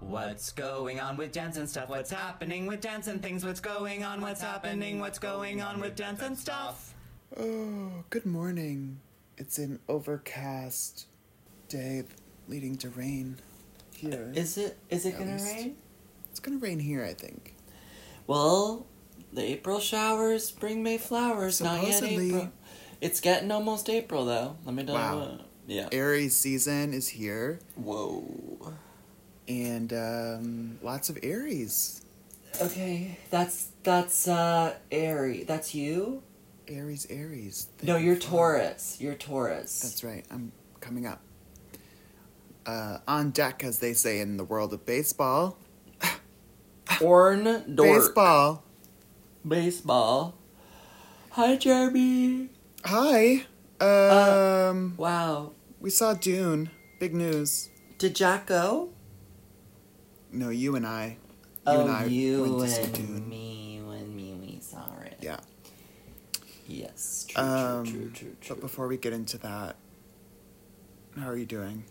What's going on with dance and stuff? What's happening with dance and things? What's going on? What's happening? What's going on with dance and stuff? Oh, good morning. It's an overcast day leading to rain here. Is it gonna rain? It's gonna rain here, I think. Well, the April showers bring May flowers. Supposedly. Not yet April. It's getting almost April, though. Let me tell you what. Yeah. Aries season is here. Whoa. And lots of Aries. Okay, that's Aries. That's you? Aries. No, you're Taurus. You're Taurus. That's right. I'm coming up. On deck, as they say in the world of baseball. Orn Dork. Baseball. Hi, Jeremy. Hi. Wow. We saw Dune. Big news. Did Jack go? No, you and I. You went to see and Dune. me when we saw it. Yeah. Yes, true. But before we get into that, how are you doing?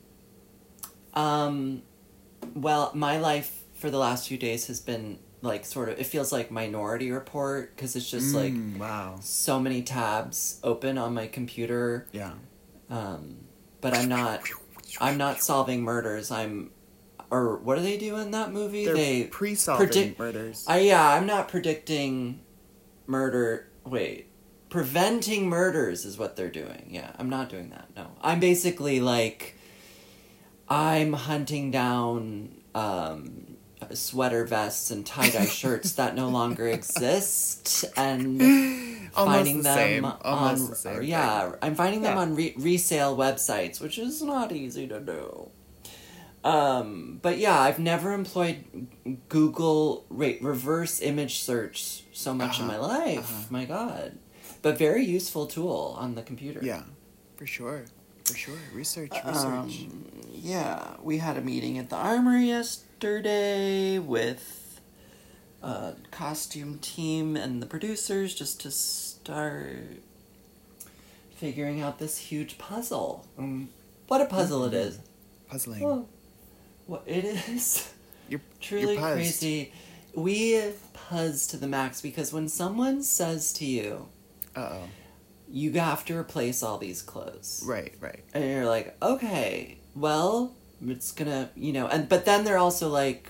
Well, my life for the last few days has been like it feels like Minority Report because it's just Wow. so many tabs open on my computer. Yeah. But I'm not solving murders. Or what do they do in that movie? They pre-solving murders. I'm not predicting murder. Wait. Preventing murders is what they're doing. Yeah, I'm not doing that. No. I'm basically I'm hunting down sweater vests and tie-dye shirts that no longer exist and finding them Almost the same yeah, thing. I'm finding them on resale websites, which is not easy to do. But yeah, I've never employed Google reverse image search so much in my life. My God. But very useful tool on the computer. Yeah, for sure. Research. Yeah, we had a meeting at the Armory yesterday with costume team and the producers just to start figuring out this huge puzzle. What a puzzle it is. Puzzling. Well, what it is. You're truly puzzed. crazy. We puzz to the max because when someone says to you, Uh-oh. you have to replace all these clothes. Right. And you're like, okay, well, it's gonna, but then they're also like,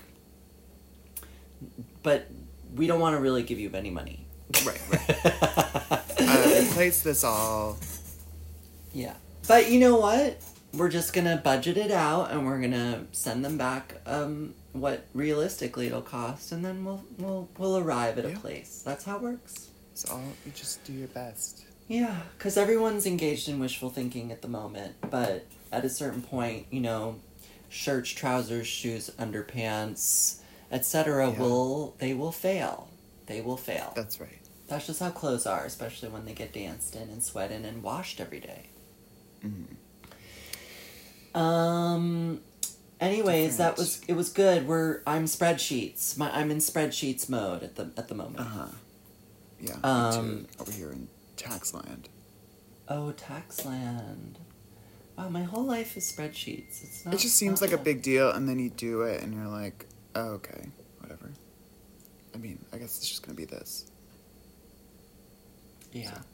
but we don't want to really give you any money. Right. Replace this all. Yeah. But you know what? We're just gonna budget it out and we're gonna send them back what realistically it'll cost, and then we'll arrive at a place. That's how it works. So you just do your best. Yeah, because everyone's engaged in wishful thinking at the moment, but at a certain point, shirts, trousers, shoes, underpants, etc. They will fail. They will fail. That's right. That's just how clothes are, especially when they get danced in and sweat in and washed every day. Mm-hmm. Anyways, it was good. I'm spreadsheets. I'm in spreadsheets mode at the moment. Yeah. Me too. Over here in Taxland. Oh, Taxland. Wow, my whole life is spreadsheets. It's not. It just seems like a big deal, and then you do it, and you're like, oh, okay, whatever. I mean, I guess it's just gonna be this. Yeah. So.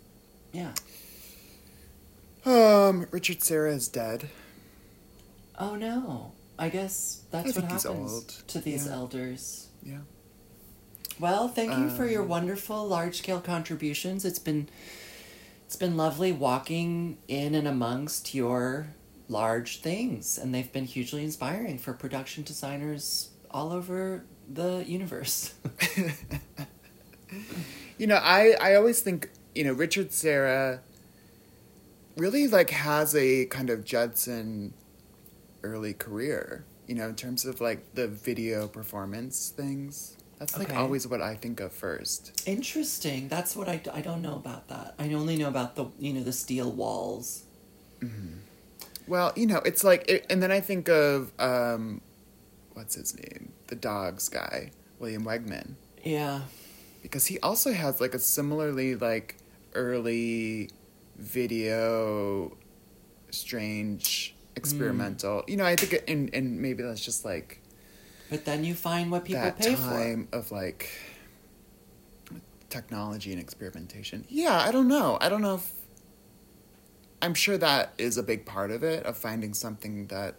Yeah. Richard Serra is dead. Oh no. I guess that's what happens to these elders. Yeah. Well, thank you for your wonderful large-scale contributions. It's been lovely walking in and amongst your large things, and they've been hugely inspiring for production designers all over the universe. I always think, Richard Serra really has a kind of Judson early career, in terms of the video performance things. That's always what I think of first. Interesting. That's what I don't know about that. I only know about the steel walls. Mm-hmm. Well, it's and then I think of, what's his name? The Dogs guy, William Wegman. Yeah. Because he also has a similarly early video, strange, experimental. I think and maybe that's just But then you find what people that pay time of like technology and experimentation. Yeah, I don't know. I don't know if I'm sure that is a big part of it, of finding something that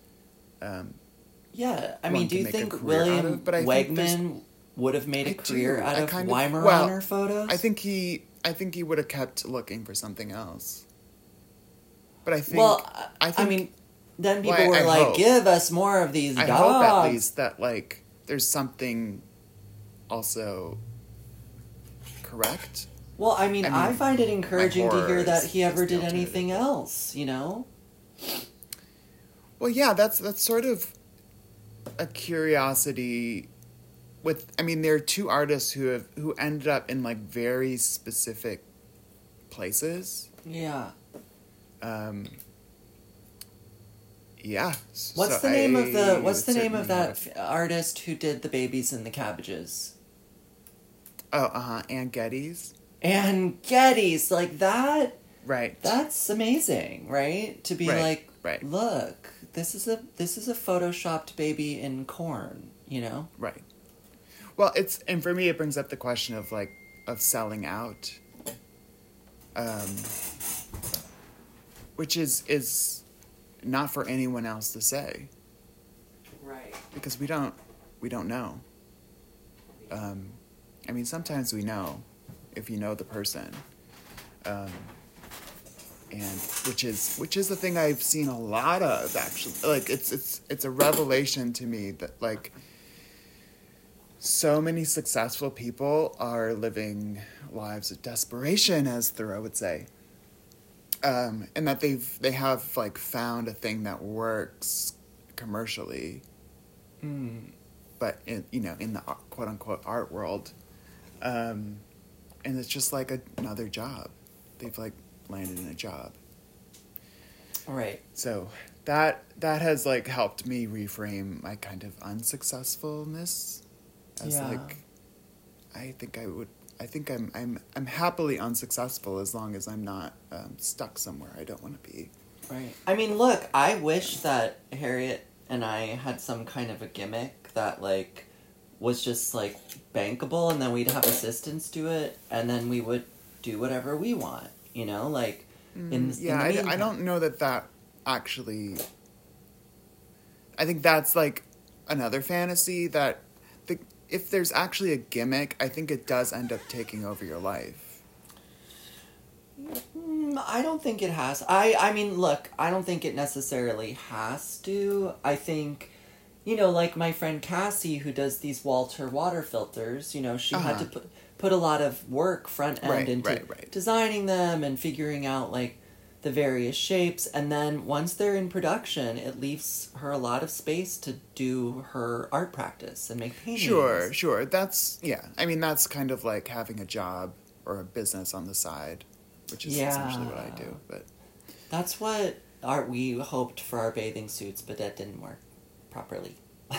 Yeah, I one mean, do can you make a think career out William of, but I think there's- Wegman would have made a I career do. out I of kind of- Weimaraner well, photos? I think he would have kept looking for something else. But I think I mean, then people well, were I like, hope. "Give us more of these I dogs." hope at least that like there's something also correct. Well, I mean, I find it encouraging to hear horror that is he ever the did alternative. anything else. You know? Well, yeah, that's sort of a curiosity. I mean, there are two artists who ended up in like very specific places. Yeah. Yeah. What's so the name of the I What's the would name of certainly that have- artist who did the babies and the cabbages? Oh, Ann Geddes. And Geddes, like that. Right. That's amazing, right? To be Right, like, right. look, this is a photoshopped baby in corn. You know? Right. Well, and for me, it brings up the question of like of selling out, which is not for anyone else to say Right. because we don't know. I mean, sometimes we know if you know the person, and which is the thing I've seen a lot of actually. Like it's a revelation to me that like. So many successful people are living lives of desperation, as Thoreau would say, and that they have like found a thing that works commercially, but in the quote unquote art world, and it's just like another job. They've like landed in a job. All right. So that has like helped me reframe my kind of unsuccessfulness. As like, I think I'm happily unsuccessful as long as I'm not stuck somewhere I don't want to be. Right. I mean, look, I wish that Harriet and I had some kind of a gimmick that like was just like bankable, and then we'd have assistants do it, and then we would do whatever we want. You know, like in the meantime. I don't know that actually. I think that's like another fantasy that. If there's actually a gimmick, I think it does end up taking over your life. I don't think it has. I mean, look, I don't think it necessarily has to. I think, like my friend Cassie, who does these Walter water filters, she had to put a lot of work front end into designing them and figuring out, like, the various shapes, and then once they're in production, it leaves her a lot of space to do her art practice and make paintings. Sure. That's I mean, that's kind of like having a job or a business on the side, which is essentially what I do. But that's what we hoped for our bathing suits, but that didn't work properly.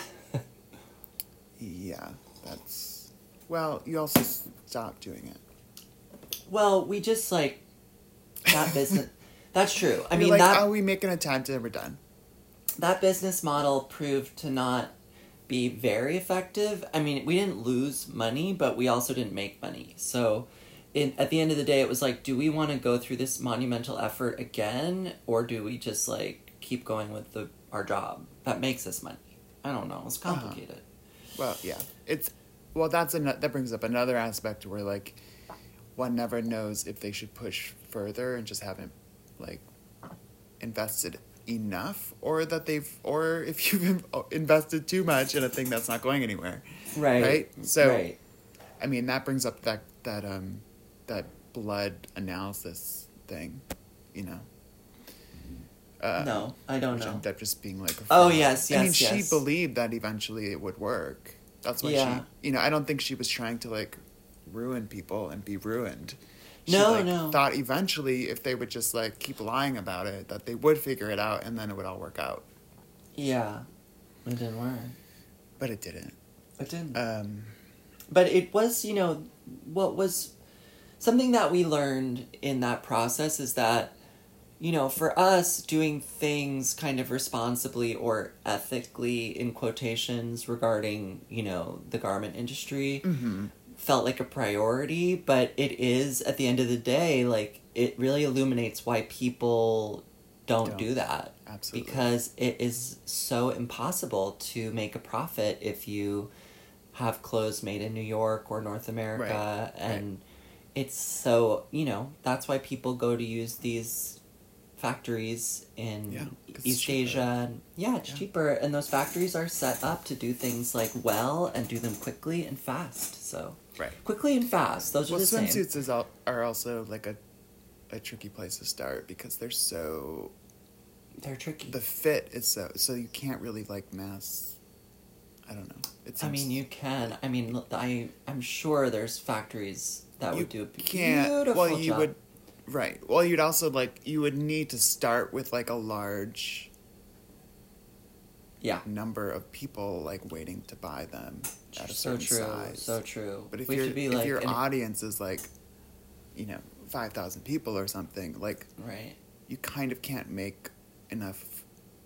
Yeah, that's you also stopped doing it. Well, we just like that business. That's true. I mean, we make an attempt and we're done. That business model proved to not be very effective. I mean, we didn't lose money, but we also didn't make money. So, at the end of the day, it was like, do we want to go through this monumental effort again, or do we just like keep going with our job that makes us money? I don't know. It's complicated. Well, yeah, that brings up another aspect where like one never knows if they should push further and just haven't like invested enough, or if you've invested too much in a thing that's not going anywhere. Right. So, I mean, that brings up that blood analysis thing, no, I don't know. Ended up just being like. Oh yes. I mean, she believed that eventually it would work. That's why she. I don't think she was trying to like ruin people and be ruined. She thought eventually if they would just like keep lying about it, that they would figure it out and then it would all work out. Yeah, it didn't work. But it didn't. It didn't. But it was, what was something that we learned in that process is that you know, for us, doing things kind of responsibly or ethically, in quotations, regarding, you know, the garment industry felt like a priority, but it is, at the end of the day, like, it really illuminates why people don't do that. Absolutely. Because it is so impossible to make a profit if you have clothes made in New York or North America, and it's so, you know, that's why people go to use these factories in 'cause it's East cheaper. Asia. Yeah, it's cheaper, and those factories are set up to do things like well and do them quickly and fast. So quickly and fast, those are the same. Swimsuits are also like a tricky place to start because they're tricky. The fit is so you can't really like mass. I don't know. I mean, you can. I mean, I'm sure there's factories that would do a beautiful well, you job. would, right. Well, you'd also you would need to start with like a large number of people like waiting to buy them at a certain size. So true. But if if your audience is like, 5,000 people or something, like you kind of can't make enough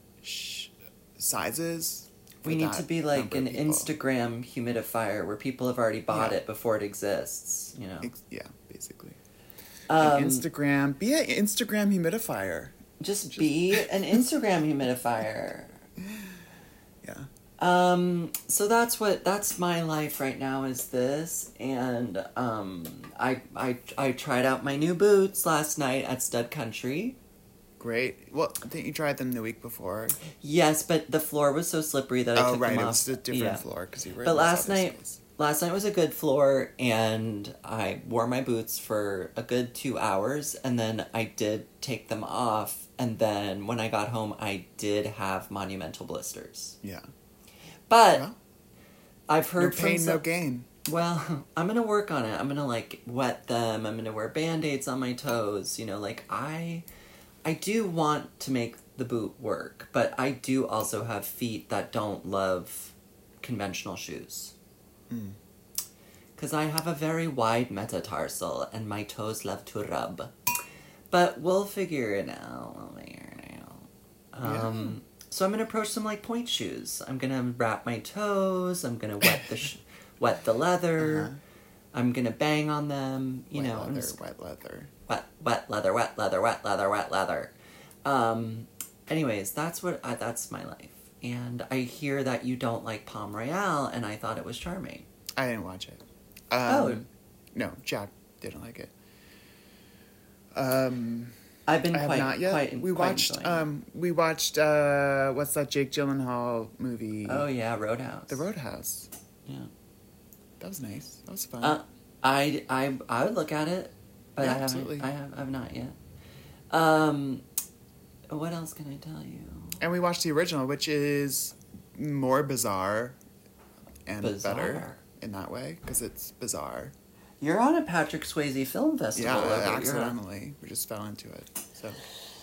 sizes. We need to be like an Instagram humidifier where people have already bought it before it exists, you know? Yeah, basically. Be an Instagram humidifier. Just be an Instagram humidifier. Yeah. So that's my life right now is this, and I tried out my new boots last night at Stud Country. Great. Well, didn't you try them the week before? Yes, but the floor was so slippery that I took them off. It was a different floor because you were. But last night was a good floor, and I wore my boots for a good 2 hours, and then I did take them off, and then when I got home, I did have monumental blisters. Yeah. But I've heard no pain, no gain. Well, I'm gonna work on it. I'm gonna like wet them. I'm gonna wear Band-Aids on my toes. You know, like I do want to make the boot work, but I do also have feet that don't love conventional shoes. Because I have a very wide metatarsal, and my toes love to rub. But we'll figure it out. So I'm gonna approach them like point shoes. I'm gonna wrap my toes. I'm gonna wet wet the leather. I'm gonna bang on them. Wet leather. Wet leather. Anyways, that's my life. And I hear that you don't like Palm Royale, and I thought it was charming. I didn't watch it. No, Jack didn't like it. I've been We watched what's that Jake Gyllenhaal movie? Oh yeah, Roadhouse. The Roadhouse. Yeah. That was nice. That was fun. I would look at it, but yeah, I haven't. absolutely. I've not yet. What else can I tell you? And we watched the original, which is more bizarre and better in that way because it's bizarre. You're on a Patrick Swayze film festival. Yeah, accidentally. We just fell into it. So,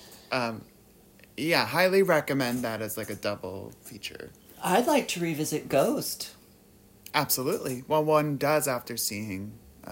yeah, highly recommend that as like a double feature. I'd like to revisit Ghost. Absolutely. Well, one does after seeing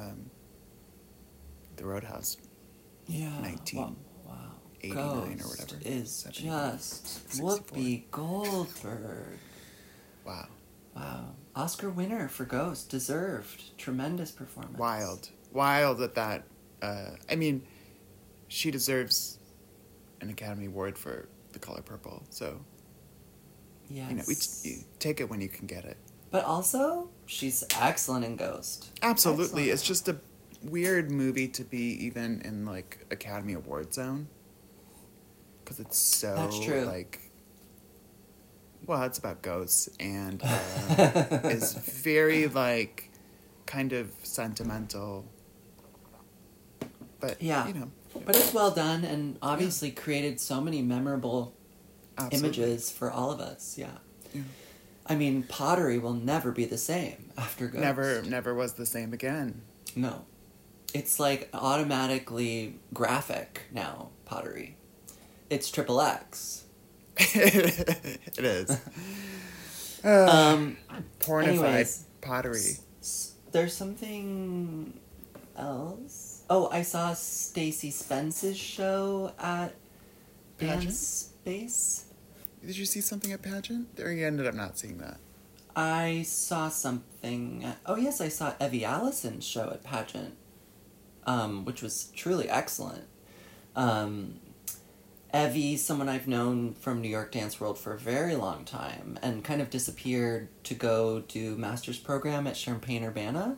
The Roadhouse. Yeah. 1989 or whatever. Is 70, just 64. Whoopi Goldberg. Wow. Oscar winner for Ghost. Deserved. Tremendous performance. Wild at that. I mean, she deserves an Academy Award for The Color Purple. So, yes. You take it when you can get it. But also, she's excellent in Ghost. Absolutely. Excellent. It's just a weird movie to be even in, like, Academy Award zone. Because it's so, that's true. like... Well, it's about ghosts, and is very, like, kind of sentimental. But, yeah. But it's well done, and obviously created so many memorable images for all of us, yeah. I mean, pottery will never be the same after Ghost. Never was the same again. No. It's, like, automatically graphic now, pottery. It's XXX. It is. Pornified pottery. There's something else. Oh, I saw Stacey Spence's show at pageant? Dance Space? Did you see something at pageant? Or you ended up not seeing that? I saw something. Oh yes, I saw Evie Allison's show at pageant, which was truly excellent. Evie, someone I've known from New York Dance World for a very long time, and kind of disappeared to go do master's program at Champaign-Urbana,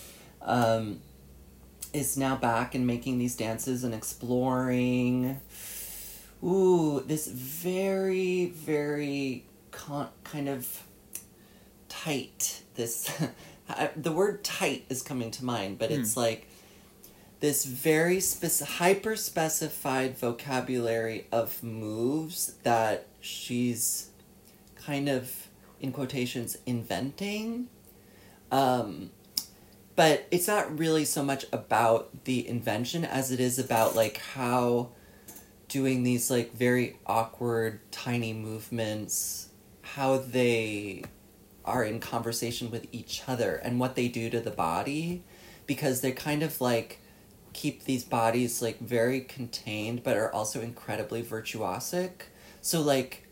is now back and making these dances and exploring, this very, very kind of tight, the word tight is coming to mind, but it's like this very hyper-specified vocabulary of moves that she's kind of, in quotations, inventing. But it's not really so much about the invention as it is about, like, how doing these, like, very awkward, tiny movements, how they are in conversation with each other and what they do to the body, because they're kind of, like, keep these bodies, like, very contained, but are also incredibly virtuosic. So, like,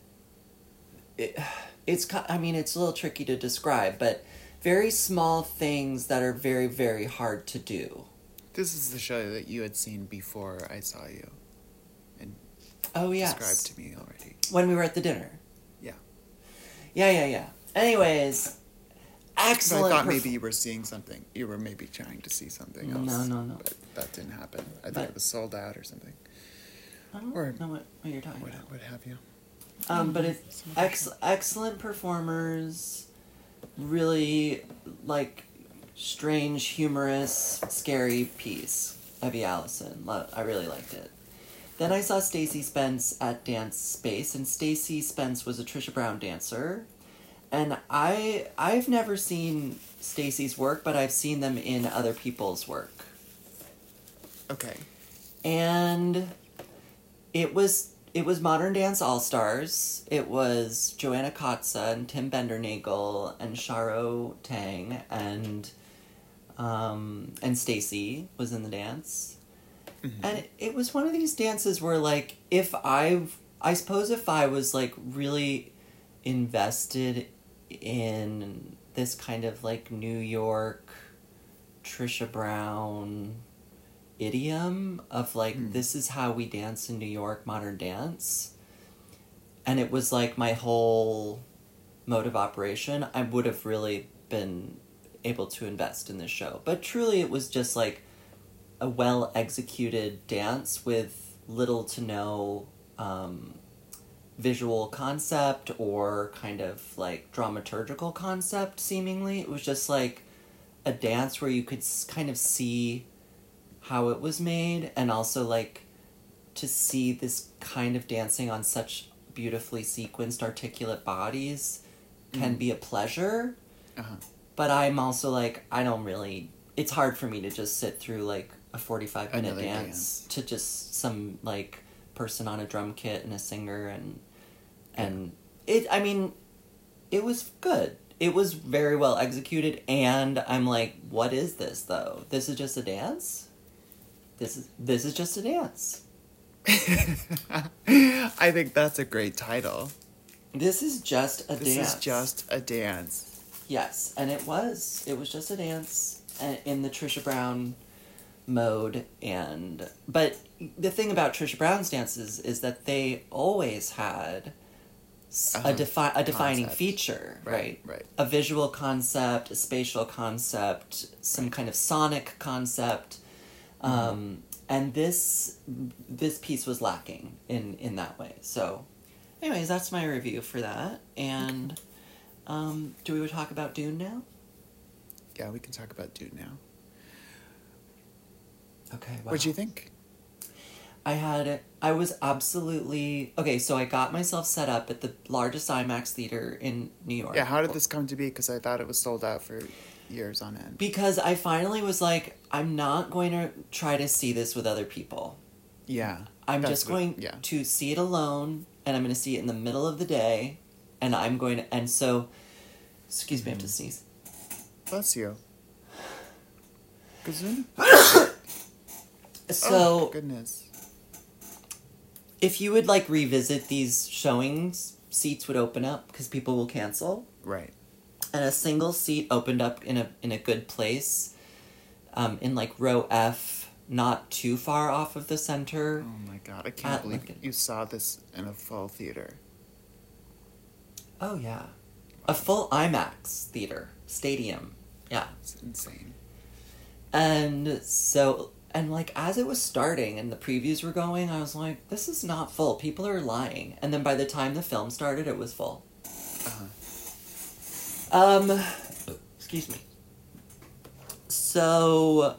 it's a little tricky to describe, but very small things that are very, very hard to do. This is the show that you had seen before I saw you. And yes. described to me already. When we were at the dinner. Yeah. Yeah. Anyways, excellent. But I thought maybe you were seeing something. You were maybe trying to see something else. No. But that didn't happen. I think it was sold out or something. I don't know what you're talking about. What have you? But it's excellent performers, really, like, strange, humorous, scary piece. Evie Allison. I really liked it. Then I saw Stacey Spence at Dance Space, and Stacey Spence was a Trisha Brown dancer. And I've never seen Stacey's work, but I've seen them in other people's work. Okay. And it was Modern Dance All-Stars. It was Joanna Kotza and Tim Bendernagel and Sharo Tang and Stacey was in the dance. Mm-hmm. And it was one of these dances where, like, I suppose if I was, like, really invested in this kind of, like, New York Trisha Brown idiom of, like, this is how we dance in New York, modern dance, and it was, like, my whole mode of operation, I would have really been able to invest in this show. But truly it was just, like, a well-executed dance with little to no visual concept or kind of, like, dramaturgical concept, seemingly. It was just, like, a dance where you could kind of see how it was made, and also, like, to see this kind of dancing on such beautifully sequenced, articulate bodies can be a pleasure. Uh-huh. But I'm also, like, it's hard for me to just sit through, like, a 45-minute dance to just some, like, person on a drum kit and a singer, and it was good. It was very well executed, and I'm like, what is this, though? This is just a dance? This is just a dance. I think that's a great title. This is just a dance. This is just a dance. Yes, and it was just a dance in the Trisha Brown mode, but the thing about Trisha Brown's dances is that they always had a defining concept. Feature, right? Right. A visual concept, a spatial concept, some kind of sonic concept, and this piece was lacking in that way. So, anyways, that's my review for that. And do we talk about Dune now? Yeah, we can talk about Dune now. Okay. Wow. What'd you think? I was absolutely... Okay, so I got myself set up at the largest IMAX theater in New York. Yeah, how did this come to be? Because I thought it was sold out for years on end. Because I finally was like, I'm not going to try to see this with other people. Yeah. I'm just going to see it alone, and I'm going to see it in the middle of the day, and I'm going to... And so... Excuse me, I have to sneeze. Bless you. Gazoon? So... Oh, goodness. if you would like revisit these showings, seats would open up because people will cancel. Right. And a single seat opened up in a good place, in like row F, not too far off of the center. Oh my god, I can't believe Lincoln. you saw this in a full theater. Oh yeah, a full IMAX theater stadium. Yeah, It's insane. and so and like as it was starting and the previews were going, I was like, this is not full. People are lying. And then by the time the film started, it was full. Excuse me. So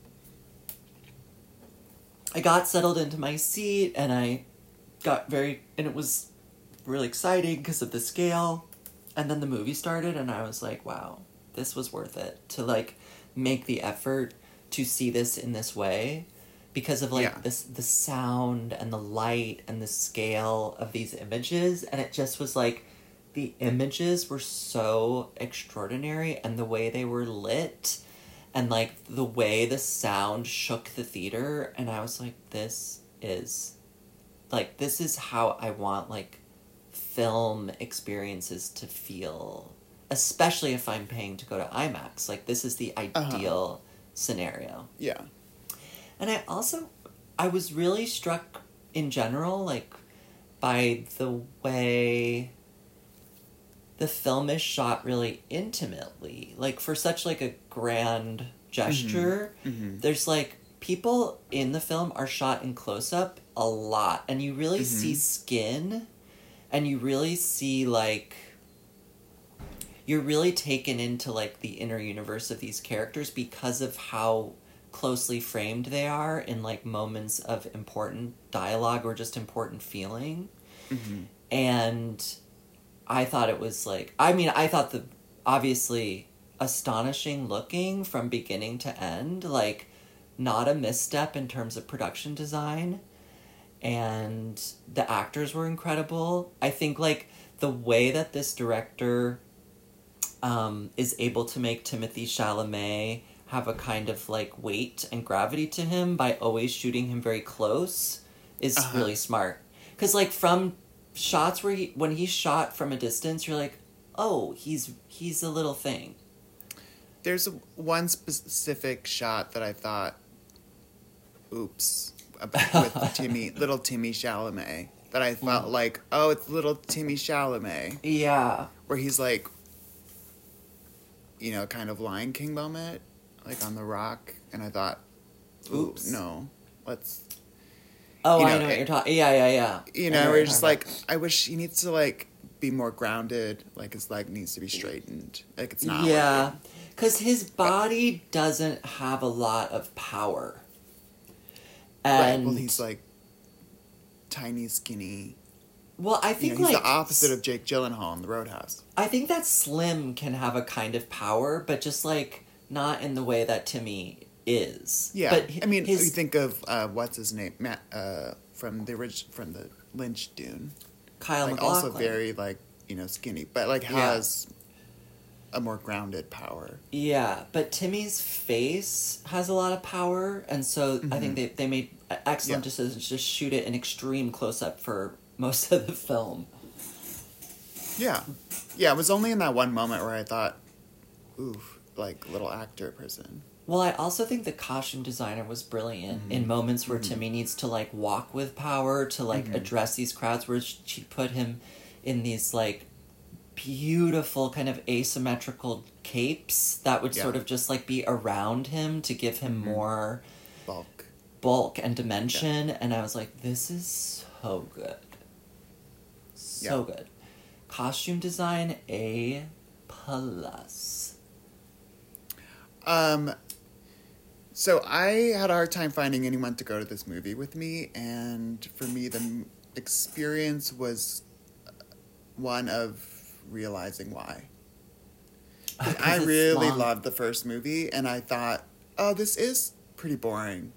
I got settled into my seat and I got and it was really exciting because of the scale. And then the movie started and I was like, wow, this was worth it to like make the effort to see this in this way because of like Yeah. the sound and the light and the scale of these images. And it just was like, the images were so extraordinary and the way they were lit and like the way the sound shook the theater. And I was like, this is how I want like film experiences to feel, especially if I'm paying to go to IMAX. Like this is the ideal scenario. Yeah. And I was really struck in general, like, by the way the film is shot really intimately. Like, for such, like, a grand gesture, there's, like, people in the film are shot in close-up a lot. And you really see skin, and you really see, like, you're really taken into, like, the inner universe of these characters because of how closely framed they are in, like, moments of important dialogue or just important feeling. And I thought it was, like... I thought obviously astonishing looking from beginning to end. Like, not a misstep in terms of production design. And the actors were incredible. I think, like, the way that this director is able to make Timothée Chalamet have a kind of, like, weight and gravity to him by always shooting him very close is really smart. Because, like, from shots where when he's shot from a distance, you're like, oh, he's a little thing. There's one specific shot that I thought, oops, with little Timmy Chalamet, that I felt like, oh, it's little Timmy Chalamet. Yeah. Where he's like, you know, kind of Lion King moment, like on the rock, and I thought, oops, no, let's... Oh, you know, I know what you're talking... Yeah. You know, we're just like, I wish he needs to, like, be more grounded, like his leg needs to be straightened. Like, it's not... Yeah, because his body doesn't have a lot of power. And, right, well, he's, like, tiny, skinny... Well, I think, he's like... the opposite of Jake Gyllenhaal in The Roadhouse. I think that Slim can have a kind of power, but just, like, not in the way that Timmy is. Yeah, but I mean, you think of, what's his name? Matt, from the Lynch Dune. Kyle like, MacLachlan. Also very, like, you know, skinny, but, like, has a more grounded power. Yeah, but Timmy's face has a lot of power, and so I think they made excellent decisions to just shoot it in extreme close-up for most of the film. Yeah. Yeah, it was only in that one moment where I thought, oof, like, little actor person. Well, I also think the costume designer was brilliant in moments where Timmy needs to, like, walk with power to, like, address these crowds, where she put him in these, like, beautiful kind of asymmetrical capes that would sort of just, like, be around him to give him more bulk and dimension. Yeah. And I was like, this is so good. So good. Costume design, A+. So I had a hard time finding anyone to go to this movie with me, and for me the experience was one of realizing why. I really loved the first movie, and I thought, oh, this is pretty boring.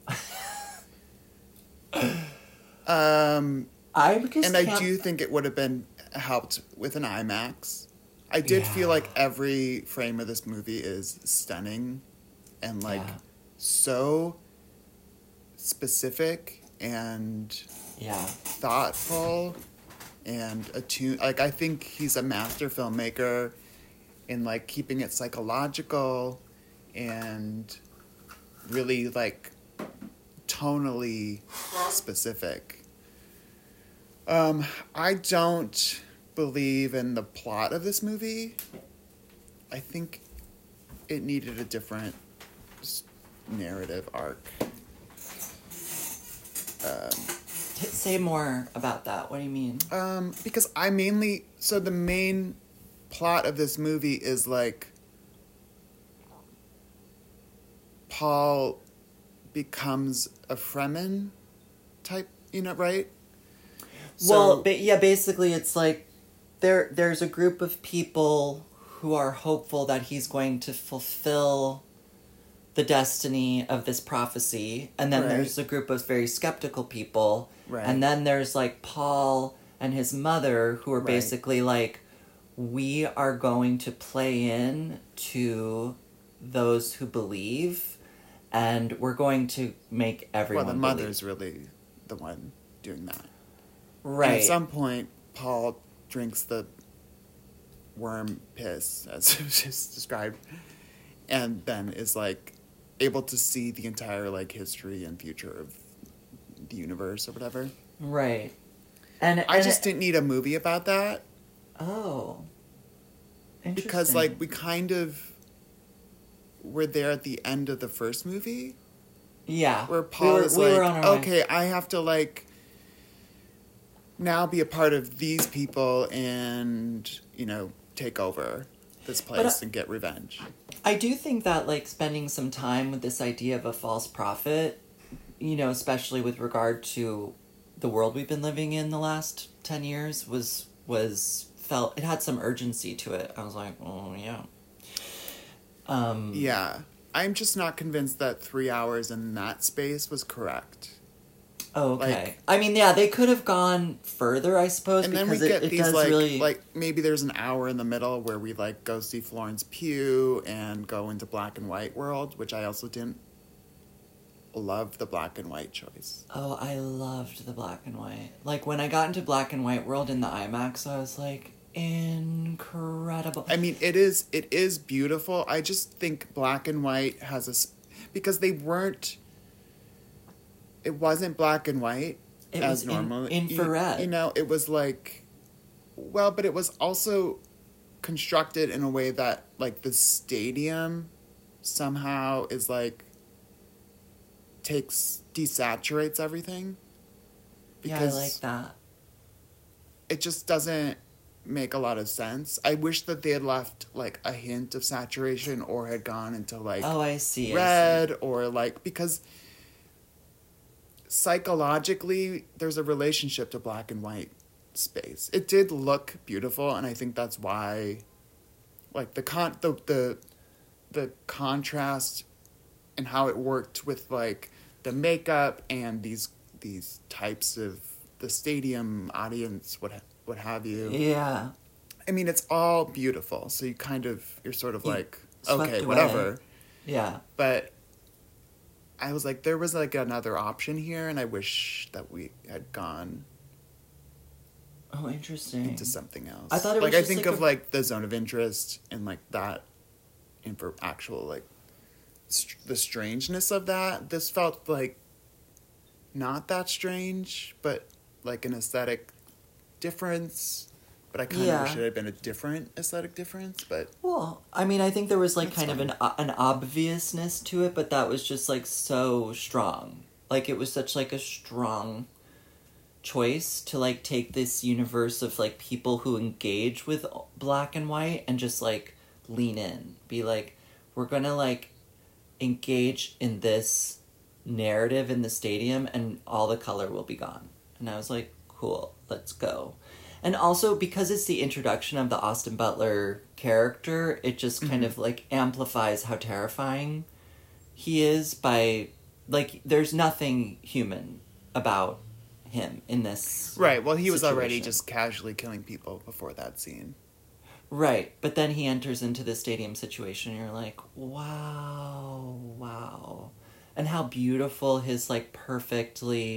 I do think it would have been helped with an IMAX. I did feel like every frame of this movie is stunning and, like, so specific and Yeah. thoughtful and attuned. Like, I think he's a master filmmaker in, like, keeping it psychological and really, like, tonally specific. I don't believe in the plot of this movie. I think it needed a different narrative arc. Say more about that. What do you mean? Because the main plot of this movie is, like, Paul becomes a Fremen type, right? Well, basically it's like there's a group of people who are hopeful that he's going to fulfill the destiny of this prophecy, and then Right. there's a group of very skeptical people, Right. and then there's, like, Paul and his mother who are Right. basically like, we are going to play in to those who believe, and we're going to make everyone Well, the believe. mother's really the one doing that. Right. And at some point, Paul drinks the worm piss, as it was just described, and then is, like, able to see the entire, like, history and future of the universe or whatever. Right. And I just didn't need a movie about that. Oh. Interesting. Because, like, we kind of were there at the end of the first movie, yeah, where Paul is we like, were on our way. okay, I have to, like, now be a part of these people and, take over this place and get revenge. I do think that, like, spending some time with this idea of a false prophet, especially with regard to the world we've been living in the last 10 years was felt, it had some urgency to it. I was like, oh, yeah. Yeah. I'm just not convinced that 3 hours in that space was correct. Oh, okay. Like- I mean, yeah, they could have gone further, I suppose, And then we because get it these, does really... like, maybe there's an hour in the middle where we, like, go see Florence Pugh and go into black and white world, which I also didn't love the black and white choice. Oh, I loved the black and white. Like, when I got into black and white world in the IMAX, I was like, incredible. I mean, it is beautiful. I just think black and white has because it wasn't black and white It as was normal. infrared. It was like, well, but it was also constructed in a way that, like, the stadium somehow is, like, desaturates everything. Yeah, I like that. It just doesn't make a lot of sense. I wish that they had left, like, a hint of saturation or had gone into, like, Oh, I see. red or, like, because psychologically there's a relationship to black and white space. It did look beautiful, and I think that's why, like, the contrast and how it worked with, like, the makeup and these types of the stadium audience, what have you. Yeah. I mean, it's all beautiful, so you're sort of like, swept okay, away. whatever. Yeah. But I was like, there was, like, another option here, and I wish that we had gone Oh, interesting. into something else. I thought it was like, I just, think like, of, like, the zone of interest and, like, that, and for actual, like, the strangeness of that. This felt like not that strange, but, like, an aesthetic difference. But I kind of Yeah. wish it had been a different aesthetic difference, but... Well, I mean, I think there was, like, That's kind of an obviousness to it, but that was just, like, so strong. Like, it was such, like, a strong choice to, like, take this universe of, like, people who engage with black and white and just, like, lean in. Be like, we're gonna, like, engage in this narrative in the stadium and all the color will be gone. And I was like, cool, let's go. And also, because it's the introduction of the Austin Butler character, it just kind of, like, amplifies how terrifying he is by, like, there's nothing human about him in this Right, well, he was already situation. just casually killing people before that scene. Right, but then he enters into the stadium situation, and you're like, wow. And how beautiful his, like, perfectly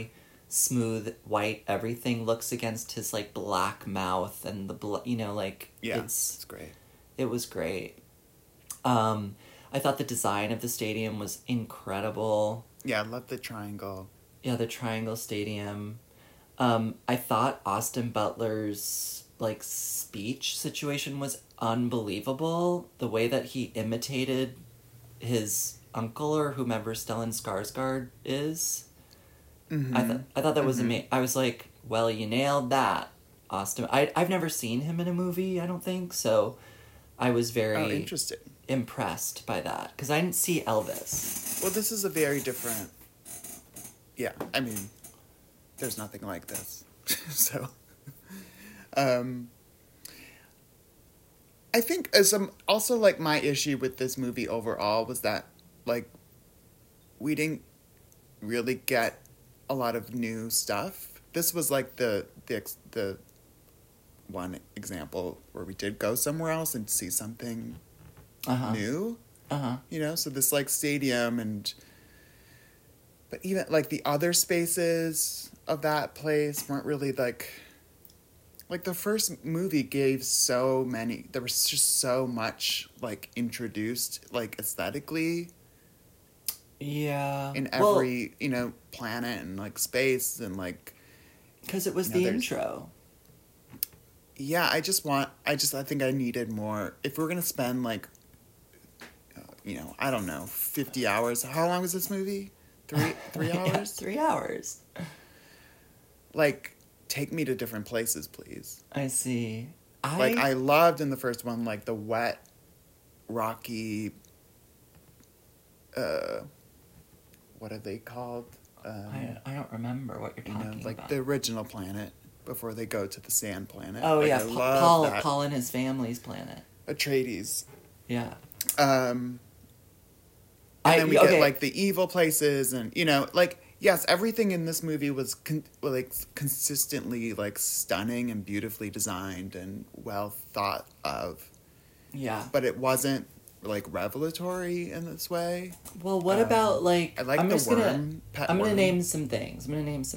smooth white everything looks against his like black mouth and the like Yeah, it's great. It was great. I thought the design of the stadium was incredible. Yeah, I love the triangle. Yeah, the triangle stadium. I thought Austin Butler's like speech situation was unbelievable. The way that he imitated his uncle or whomever Stellan Skarsgård is. Mm-hmm. I thought that was amazing. I was like, well, you nailed that, Austin. I've never seen him in a movie, I don't think, so I was very interesting. Impressed by that because I didn't see Elvis. Well, this is a very different. Yeah, I mean, there's nothing like this, so. I think also like my issue with this movie overall was that like we didn't really get a lot of new stuff. This was like the one example where we did go somewhere else and see something new. You know, so this like stadium but even like the other spaces of that place weren't really like the first movie gave so many, there was just so much like introduced like aesthetically. Yeah. In every, planet and like space and like. Because it was the intro. Yeah, I think I needed more. If we're going to spend like, I don't know, 50 hours. How long was this movie? 3 hours? Yeah, 3 hours. Like, take me to different places, please. I see. I loved in the first one, like, the wet, rocky, what are they called? I don't remember what you're talking like about. the original planet before they go to the sand planet. Oh, like, yeah, Paul and his family's planet. Atreides. Yeah. And then we get, like, the evil places and, yes, everything in this movie was consistently like stunning and beautifully designed and well thought of. Yeah. But it wasn't like revelatory in this way. Well, what about like I like I'm the just worm. I'm gonna name some things.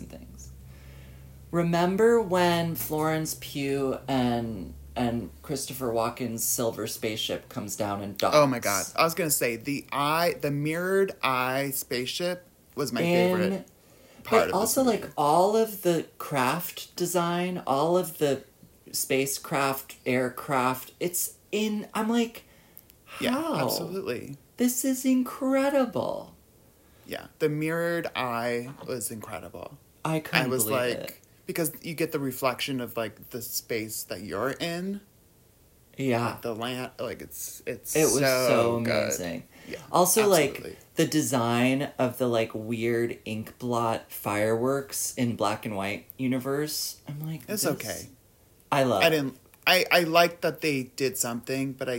Remember when Florence Pugh and Christopher Walken's silver spaceship comes down and docks? Oh my god. I was gonna say the mirrored eye spaceship was my favorite part of this also movie. like all of the craft design, all of the spacecraft, aircraft, I'm like, how? Yeah, absolutely. This is incredible. Yeah, the mirrored eye was incredible. I was believe like, it. Because you get the reflection of like the space that you're in. Yeah. Like, the land, like it was so good. amazing. Yeah, also, absolutely. like the design of the like weird ink blot fireworks in black and white universe. I'm like, it's okay. I love. I like that they did something, but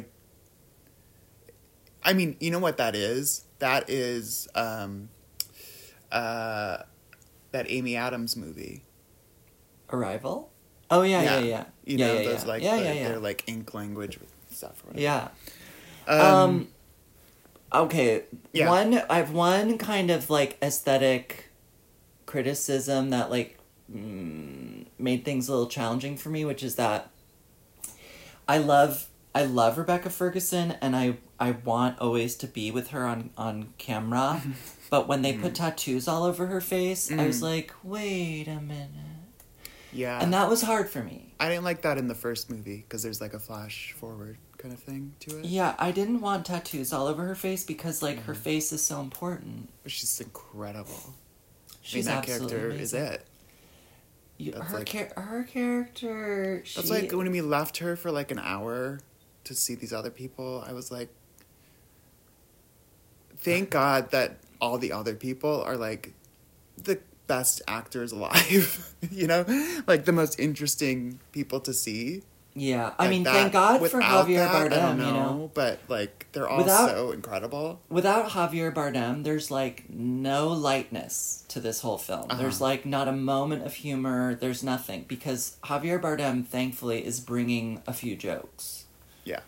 I mean, you know what that is? That is that Amy Adams movie. Arrival? Oh yeah. You know, those yeah. like they're like ink language stuff or whatever. Yeah. Okay. Yeah. I have one kind of like aesthetic criticism that like made things a little challenging for me, which is that I love Rebecca Ferguson and I want always to be with her on camera, but when they put tattoos all over her face, I was like, wait a minute. Yeah. And that was hard for me. I didn't like that in the first movie because there's like a flash forward kind of thing to it. Yeah, I didn't want tattoos all over her face because like her face is so important. But she's incredible. She's that absolutely character amazing. is it. Her character. That's like when we left her for like an hour to see these other people. I was like, thank God that all the other people are like the best actors alive. You know, like the most interesting people to see. Yeah, I mean, thank God for Javier Bardem. I don't know, you know, but like they're all so incredible. Without Javier Bardem, there's like no lightness to this whole film. There's like not a moment of humor. There's nothing because Javier Bardem, thankfully, is bringing a few jokes. Yeah.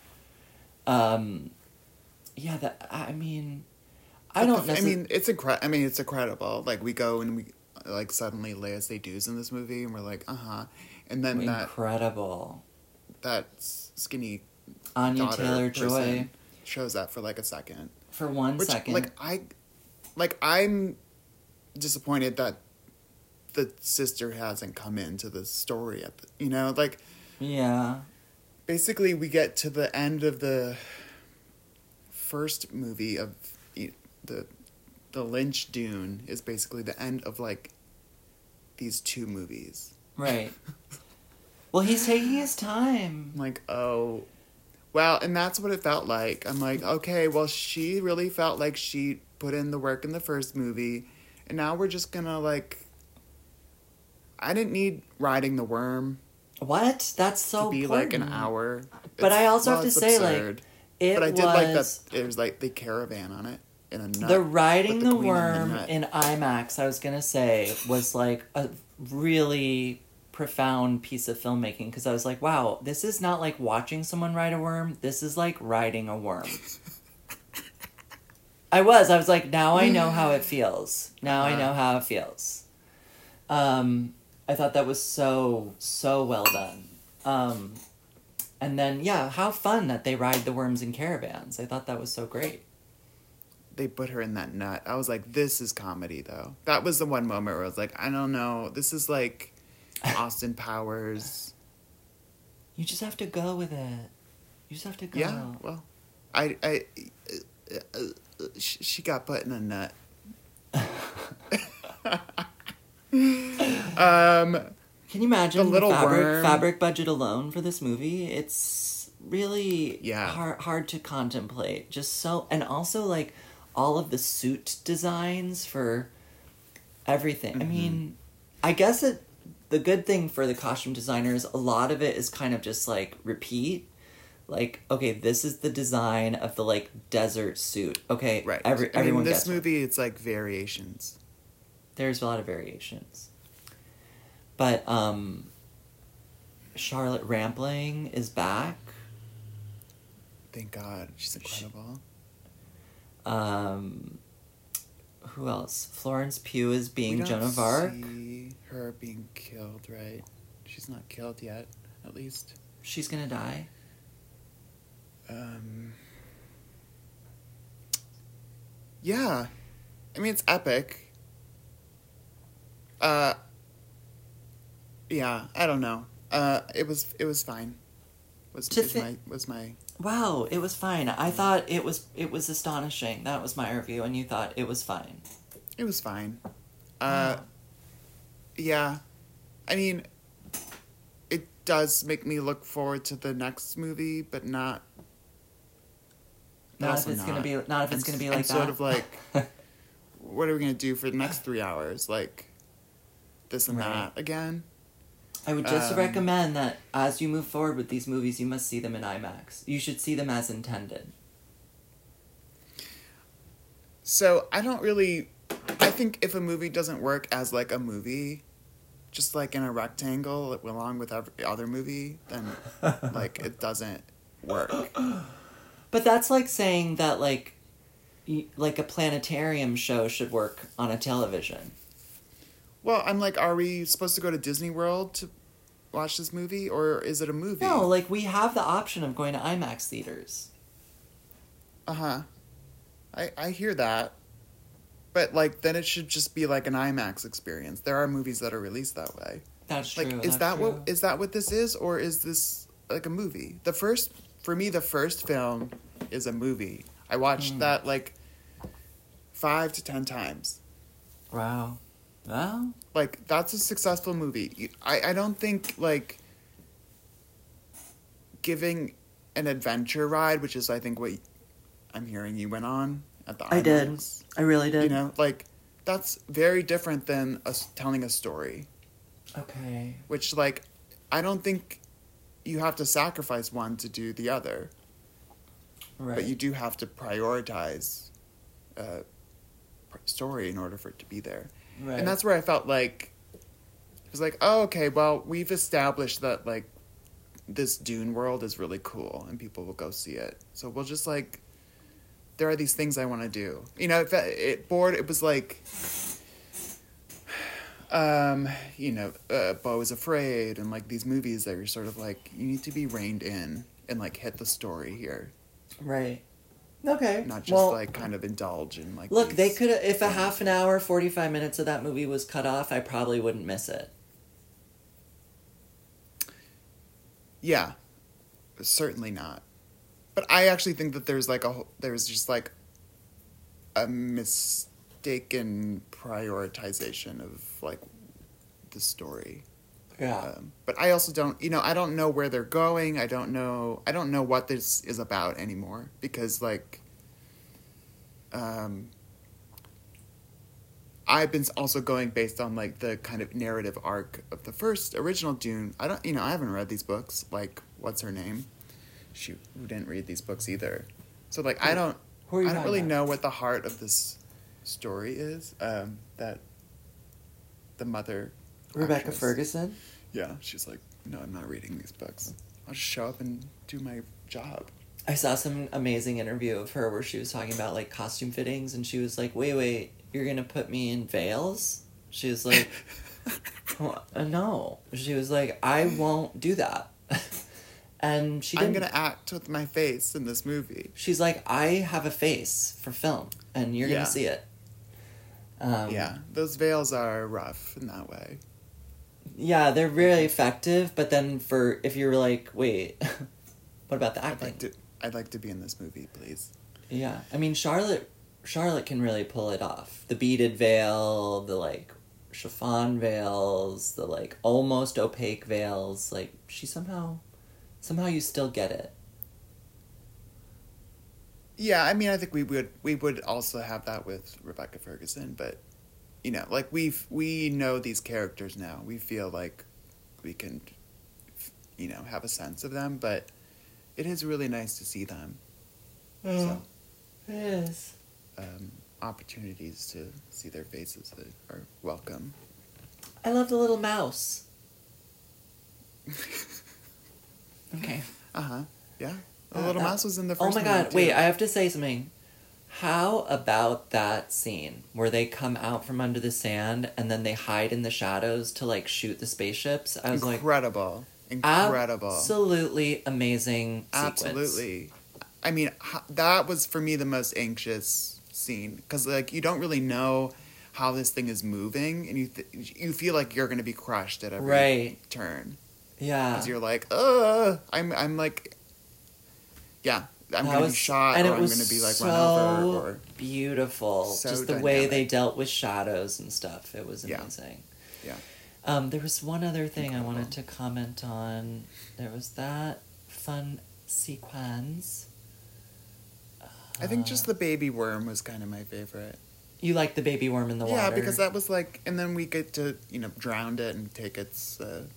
Yeah. I mean, I don't necessarily. I mean, it's incredible. Like we go and like suddenly Lea Seydoux in this movie, and we're like, and then Incredible. that skinny Anya daughter Taylor-Joy person shows up for like a second. for one Which, second. I'm disappointed that the sister hasn't come into the story Yeah. basically we get to the end of the first movie of the Lynch Dune is basically the end of like these two movies. Right. Well, he's taking his time. I'm like, oh, well, and that's what it felt like. I'm like, okay, well, she really felt like she put in the work in the first movie, and now we're just gonna like. I didn't need riding the worm. What? That's so to be important. like an hour. But I also have to say, absurd. like, it but I was... did like that it was like the caravan on it in a nut. The riding with the queen worm nut. in IMAX, I was going to say, was like a really profound piece of filmmaking, because I was like, wow, this is not like watching someone ride a worm. This is like riding a worm. I was like, now I know how it feels. Now I know how it feels. I thought that was so well done. And then, yeah, how fun that they ride the worms in caravans. I thought that was so great. They put her in that nut. I was like, this is comedy, though. That was the one moment where I was like, I don't know. This is like Austin Powers. You just have to go with it. You just have to go. Yeah, well, she got put in a nut. Can you imagine the little worm. fabric budget alone for this movie? It's really Yeah. hard to contemplate. Just so, and also like all of the suit designs for everything. I mean, I guess the good thing for the costume designers, a lot of it is kind of just like repeat. Like, okay, this is the design of the like desert suit. Okay, Right. Everyone this gets one. movie, it's like variations. There's a lot of variations. But Charlotte Rampling is back. Thank God. She's incredible. Who else? Florence Pugh is We being don't Joan of Arc. see her being killed, right? She's not killed yet, at least. She's gonna die. Yeah. I mean, it's epic. Yeah, I don't know. It was fine. Was my Wow, it was fine. I thought it was astonishing. That was my review, and you thought it was fine. It was fine. Wow. Yeah. I mean, it does make me look forward to the next movie, but not. Not if it's gonna be like that. Sort of like, what are we gonna do for the next 3 hours? Like, this and Right. that again. I would just recommend that as you move forward with these movies, you must see them in IMAX. You should see them as intended. So I think if a movie doesn't work as like a movie, just like in a rectangle along with every other movie, then like it doesn't work. But that's like saying that like a planetarium show should work on a television. Well, I'm like, are we supposed to go to Disney World to watch this movie, or is it a movie? No, like we have the option of going to IMAX theaters. I hear that. But like then it should just be like an IMAX experience. There are movies that are released that way. That's Like true. is that what this is, or is this like a movie? The first film is a movie. I watched that like 5 to 10 times. Wow. Well, Like that's a successful movie. I don't think like giving an adventure ride, which is I think what I'm hearing you went on at the IMAX. I did. I really did. You know, like that's very different than telling a story. Okay. Which like I don't think you have to sacrifice one to do the other. Right. But you do have to prioritize story in order for it to be there. Right. And that's where I felt like it was like, oh, okay, well, we've established that like this Dune world is really cool and people will go see it. So we'll just like there are these things I want to do. You know, it was like Beau is Afraid, and like these movies that are sort of like, you need to be reined in and like hit the story here, Right. Okay. not just well, like kind of indulge in like. look, they these could if a things. half an hour, 45 minutes of that movie was cut off, I probably wouldn't miss it. Yeah, certainly not. But I actually think that there's just like a mistaken prioritization of like the story. Yeah. But I also don't, I don't know where they're going. I don't know what this is about anymore, because like, I've been also going based on like the kind of narrative arc of the first original Dune. I haven't read these books. Like, what's her name? Shoot, who didn't read these books either. So like, I don't Who are you really talking know what the heart of this story is. That the mother, Rebecca actress. Ferguson? Yeah, she's like, no, I'm not reading these books. I'll just show up and do my job. I saw some amazing interview of her where she was talking about like costume fittings, and she was like, wait, you're gonna put me in veils? She was like, no. She was like, I won't do that. And she didn't. I'm gonna act with my face in this movie. She's like, I have a face for film, and you're Yeah. gonna see it. Yeah, those veils are rough in that way. Yeah, they're really effective, but then if you're like, wait, what about the acting? I'd like to be in this movie, please. Yeah, I mean, Charlotte can really pull it off. The beaded veil, the like chiffon veils, the like almost opaque veils. Like, she somehow you still get it. Yeah, I mean, I think we would also have that with Rebecca Ferguson, but like we know these characters now. We feel like we can, have a sense of them, but it is really nice to see them. So, It is. opportunities to see their faces are welcome. I love the little mouse. Okay. Yeah. The little mouse was in the Oh first my movie, god, too. wait, I have to say something. How about that scene where they come out from under the sand and then they hide in the shadows to like shoot the spaceships? I was Incredible. like, Incredible. absolutely amazing sequence. Absolutely. I mean, that was for me the most anxious scene, because like you don't really know how this thing is moving, and you feel like you're going to be crushed at every turn. Yeah. Because you're like, I'm like, yeah, I'm going to be shot, and or it I'm was going to be like so run over, or beautiful. So Just the way dynamic. they dealt with shadows and stuff. It was Yeah. amazing. Yeah. There was one other thing I Incredible. wanted to comment on. There was that fun sequence. I think just the baby worm was kind of my favorite. You like the baby worm in the water? Yeah, because that was like, and then we get to, drown it and take its,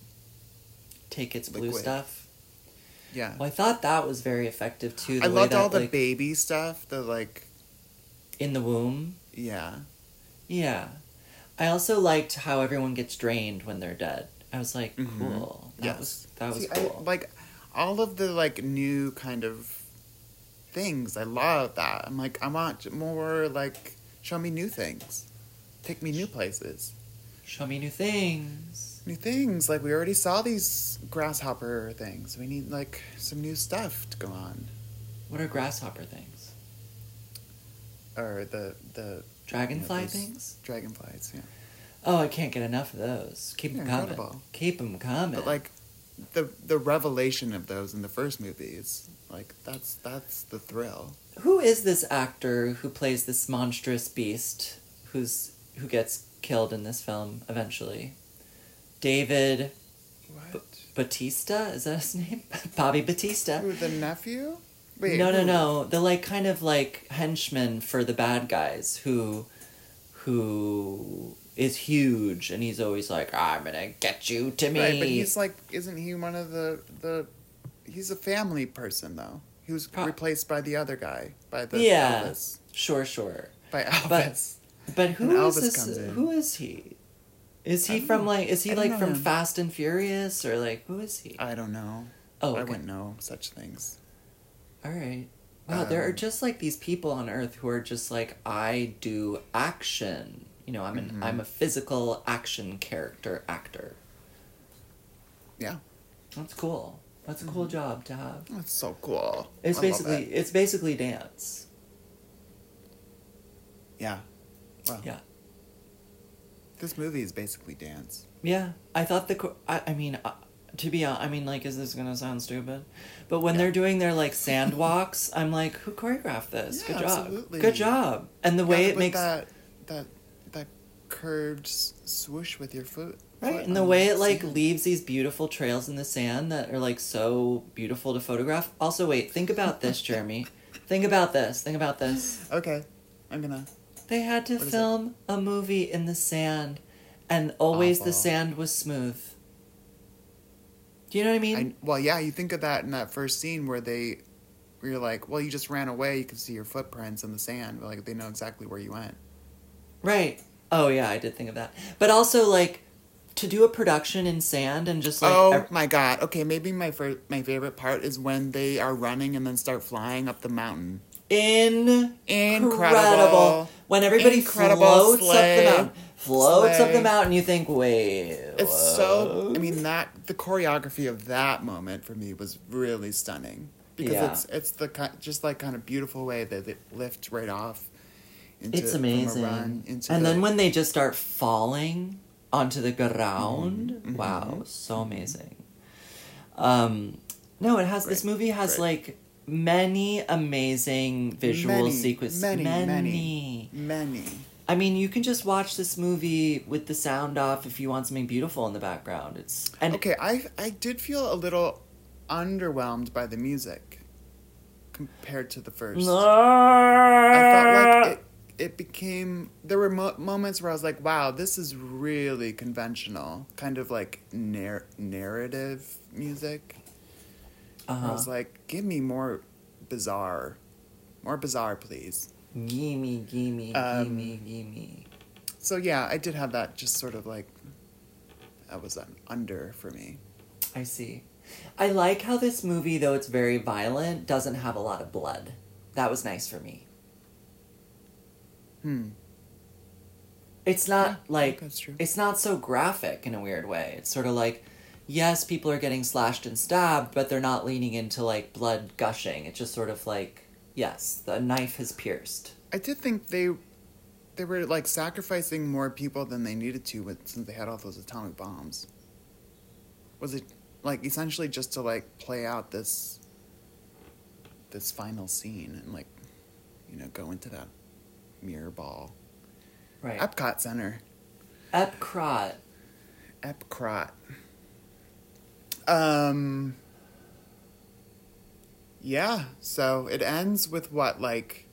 take its blue liquid. stuff. yeah. Well, I thought that was very effective too. The I way loved that, all the like, baby stuff, the like, in the womb. yeah. Yeah, I also liked how everyone gets drained when they're dead. I was like, Mhm. cool. That was See, cool. I, like, all of the, like, new kind of things, I love that. I'm like, I want more, like, show me new things. Take me new places. Show me new things. New things, like, we already saw these grasshopper things. We need, like, some new stuff to go on. What are grasshopper things? Or the Dragonfly those things? Dragonflies, yeah. Oh, I can't get enough of those. Keep them Yeah, coming. incredible. Keep them coming. But, like, the revelation of those in the first movie is, like, that's the thrill. Who is this actor who plays this monstrous beast who gets killed in this film eventually? David What? Batista? Is that his name? Bobby Batista. Who, the nephew? Wait, No. who? The like kind of like henchman for the bad guys who is huge and he's always like, I'm gonna get you to me. Right, but he's like, isn't he one of the he's a family person though. He was replaced by the other guy, by the Elvis. Sure. By Elvis. But And who is Elvis this? comes in. Who is he? Is I he don't from know. like? Is I he don't like know from him. Fast and Furious or like who is he? I don't know. Oh, I okay. wouldn't know such things. All right. Wow, there are Um, just like these people on Earth who are just like, I do action. You know, I'm a physical action character actor. Yeah. That's cool. That's a cool job to have. That's so cool. It's I love basically dance. Yeah. Well, Yeah. this movie is basically dance. Yeah. I thought I mean, to be honest, I mean, like, is this gonna sound stupid? But when they're doing their, like, sand walks, I'm like, who choreographed this? Yeah, Good job. absolutely. Good job. And the way Yeah, it with makes... that curved swoosh with your foot. Right, and the way it, like, leaves these beautiful trails in the sand that are, like, so beautiful to photograph. Also, wait, think about this, Jeremy. Think about this. Okay, I'm gonna... They had to film a movie in the sand, and always the Awful. sand was smooth. Do you know what I mean? Well, yeah, you think of that in that first scene where you're like, well, you just ran away, you can see your footprints in the sand, but, like, they know exactly where you went. Right. Oh, yeah, I did think of that. But also, like, to do a production in sand and just, like... Oh, my God. Okay, maybe my favorite part is when they are running and then start flying up the mountain. Incredible. When everybody floats up the mountain. Floats up the mountain, you think, wait, It's so... I mean, the choreography of that moment for me was really stunning. Because it's the just, like, kind of beautiful way that they lift right off. It's amazing. From a run then when they just start falling onto the ground, wow, so amazing. No, it has... This movie has, like, many amazing visual sequences. Many. I mean, you can just watch this movie with the sound off if you want something beautiful in the background. Okay, I did feel a little underwhelmed by the music compared to the first. I felt like it became... There were moments where I was like, wow, this is really conventional. Kind of like narrative music. I was like, give me more bizarre. More bizarre, please. Gimme. So yeah, I did have that just sort of like... That was an under for me. I see. I like how this movie, though it's very violent, doesn't have a lot of blood. That was nice for me. It's not that's true. It's not so graphic in a weird way. It's sort of like, yes, people are getting slashed and stabbed, but they're not leaning into, like, blood gushing. It's just sort of like, yes, the knife has pierced. I did think they were, like, sacrificing more people than they needed to since they had all those atomic bombs. Was it, like, essentially just to, like, play out this final scene and, like, you know, go into that mirror ball. Right. Epcot Center. Epcot. Yeah, so it ends with what, like...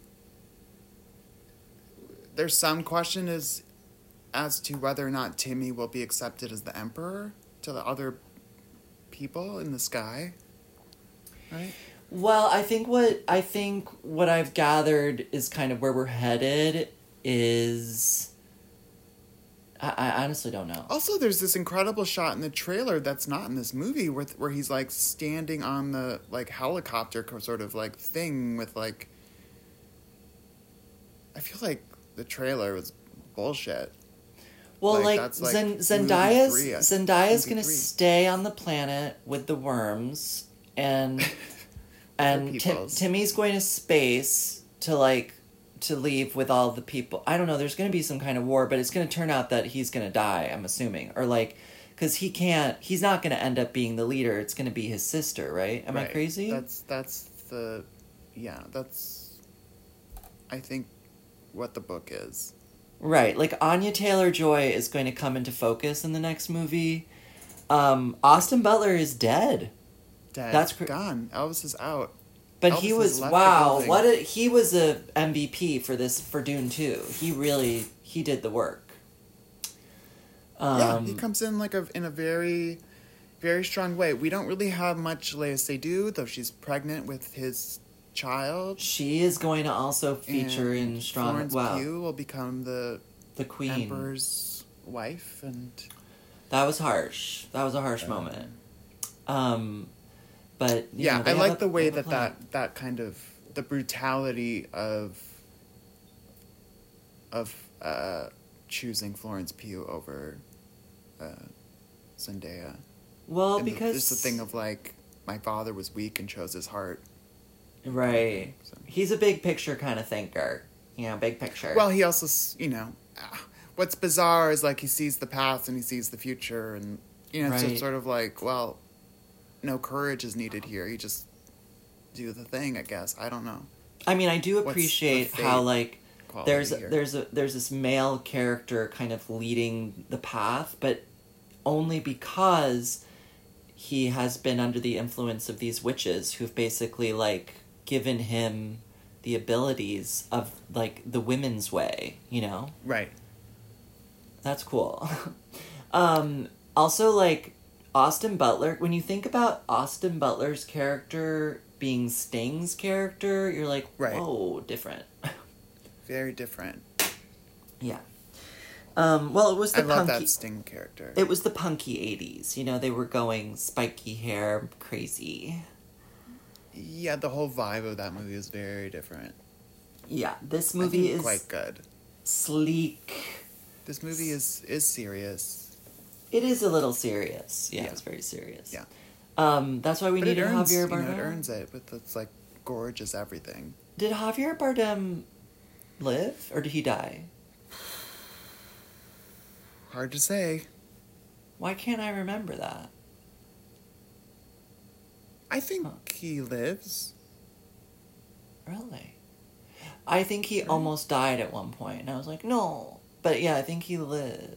There's some question as to whether or not Timmy will be accepted as the emperor to the other people in the sky, right? Well, I think what I've gathered is kind of where we're headed is... I honestly don't know. Also, there's this incredible shot in the trailer that's not in this movie where he's, like, standing on the, like, helicopter sort of, like, thing with, like... I feel like the trailer was bullshit. Well, like that's, like, Zendaya's gonna 3. stay on the planet with the worms, and Timmy's going to space to leave with all the people. I don't know. There's gonna be some kind of war, but it's gonna turn out that he's gonna die. I'm assuming, or like, because he's not gonna end up being the leader. It's gonna be his sister, right? Am I crazy? That's I think what the book is. Right, like Anya Taylor-Joy is going to come into focus in the next movie. Austin Butler is dead. That's gone. Elvis is out. But Elvis he was he was a MVP for Dune 2. He did the work. Yeah, he comes in in a very, very strong way. We don't really have much Léa Seydoux, though she's pregnant with his child. She is going to also feature in strong. Florence Pugh will become the queen, emperor's wife, and that was harsh. That was a harsh moment. But yeah, I like the way that kind of the brutality of choosing Florence Pugh over Zendaya. Well, And because there's the thing of like, my father was weak and chose his heart. right, So. he's a big picture kind of thinker. Big picture. Well, he also, what's bizarre is like he sees the past and he sees the future, and so Right. it's sort of like, well, no courage is needed here. You just do the thing, I guess. I don't know. I mean, I do What's the appreciate fate how like there's Quality here. there's this male character kind of leading the path, but only because he has been under the influence of these witches who've basically like given him the abilities of like the women's way, Right. That's cool. Also, like Austin Butler, when you think about Austin Butler's character being Sting's character, you're like, Right. whoa, different. Very different. Yeah. Well, it was the I love punky. that Sting character. It was the punky 80s. They were going spiky hair, crazy. Yeah, the whole vibe of that movie is very different. Yeah, this I movie think is quite good. sleek. This movie is serious. It is a little serious. Yeah, Yeah. it's very serious. Yeah. That's why we But it needed earns, Javier Bardem. it earns it with its like gorgeous everything. Did Javier Bardem live or did he die? Hard to say. Why can't I remember that? I think he lives. Really? I think he almost died at one point, and I was like, no. But yeah, I think he lived.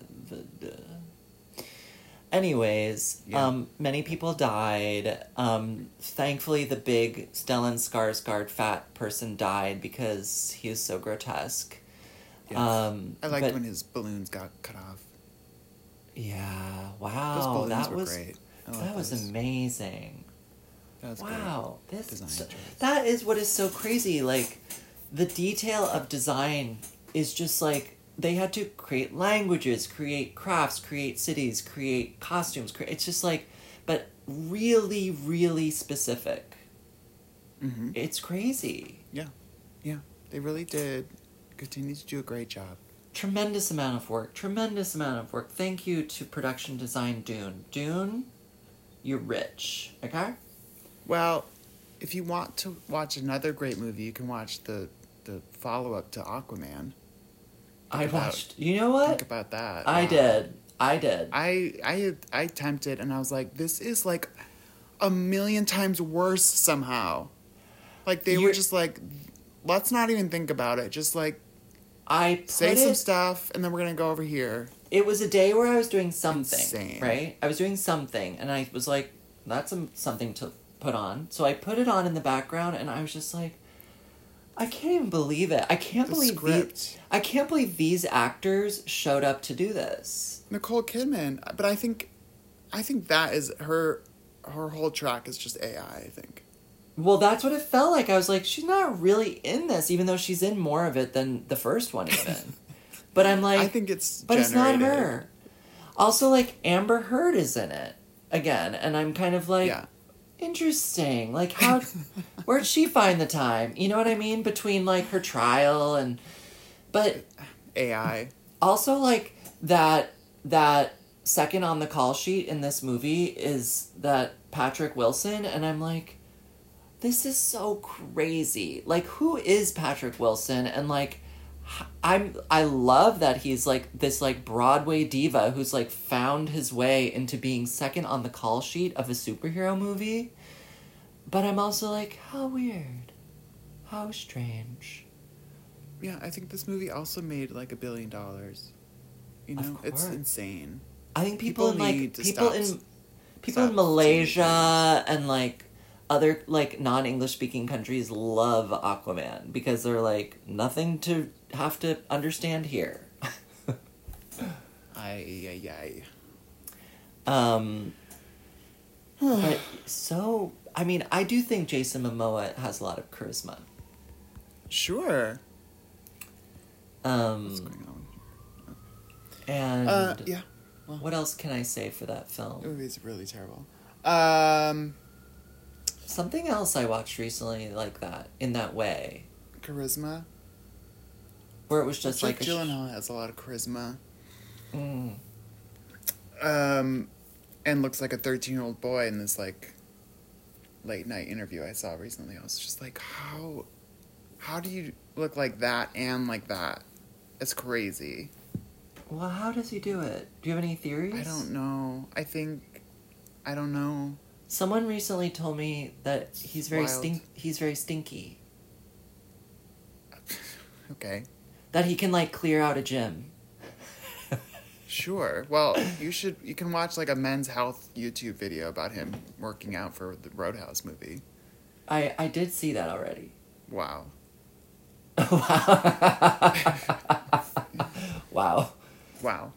Anyways, Yeah. many people died. Thankfully, the big Stellan Skarsgård fat person died because he was so grotesque. Yes. I liked but- when his balloons got cut off. Yeah, Those wow, balloons that were was great. I love that was those. amazing. That was Wow, great. Design choice. that is what is so crazy. Like, the detail of design is just like they had to create languages, create crafts, create cities, create costumes. It's just like, but really, really specific. Mm-hmm. It's crazy. Yeah. They really did continue to do a great job. Tremendous amount of work. Tremendous amount of work. Thank you to production design Dune. Dune, you're rich. Okay. Well, if you want to watch another great movie, you can watch the follow-up to Aquaman. I about- watched. You know what? Think about that. I Wow. did. I tempted, and I was like, this is like a million times worse somehow. Like they were You're- just like, let's not even think about it. Just like I put say some it. stuff, and then we're gonna go over here. It was a day where I was doing something, Insane. right? I was doing something, and I was like, that's something to put on. So I put it on in the background, and I was just like, I can't even believe it. I can't The believe script. I can't believe these actors showed up to do this. Nicole Kidman, but I think that is her whole track is just AI. I think. Well, that's what it felt like. I was like, she's not really in this, even though she's in more of it than the first one, even. But I'm like, I think it's. but it's not generated. her. Also, like, Amber Heard is in it again, and I'm kind of like, Yeah. interesting. Like, how, where'd she find the time? You know what I mean? Between, like, her trial and, but AI. also, like, that second on the call sheet in this movie is that Patrick Wilson, and I'm like, this is so crazy. Like, who is Patrick Wilson? And, like, I love that he's, like, this, like, Broadway diva who's, like, found his way into being second on the call sheet of a superhero movie. But I'm also like, how weird. How strange. Yeah, I think this movie also made like $1 billion. You Of know, it's course. insane. I think people in, like, need to people stop in Malaysia and, like, other, like, non-English speaking countries love Aquaman because they're like, nothing to have to understand here. Ay. But so, I mean, I do think Jason Momoa has a lot of charisma. Sure. What's going on? And Yeah. what else can I say for that The film? movie's really terrible. Something else I watched recently like that, in that way, Charisma. where it was just Jake like Gyllenhaal has a lot of charisma. And looks like a 13-year-old boy in this like late night interview I saw recently. I was just like, how do you look like that and like that? It's crazy. Well, how does he do it? Do you have any theories? I don't know. I don't know. Someone recently told me that he's very Wild. he's very stinky. Okay. That he can like clear out a gym. Sure. Well, you can watch like a Men's Health YouTube video about him working out for the Roadhouse movie. I did see that already. Wow. Wow. Wow.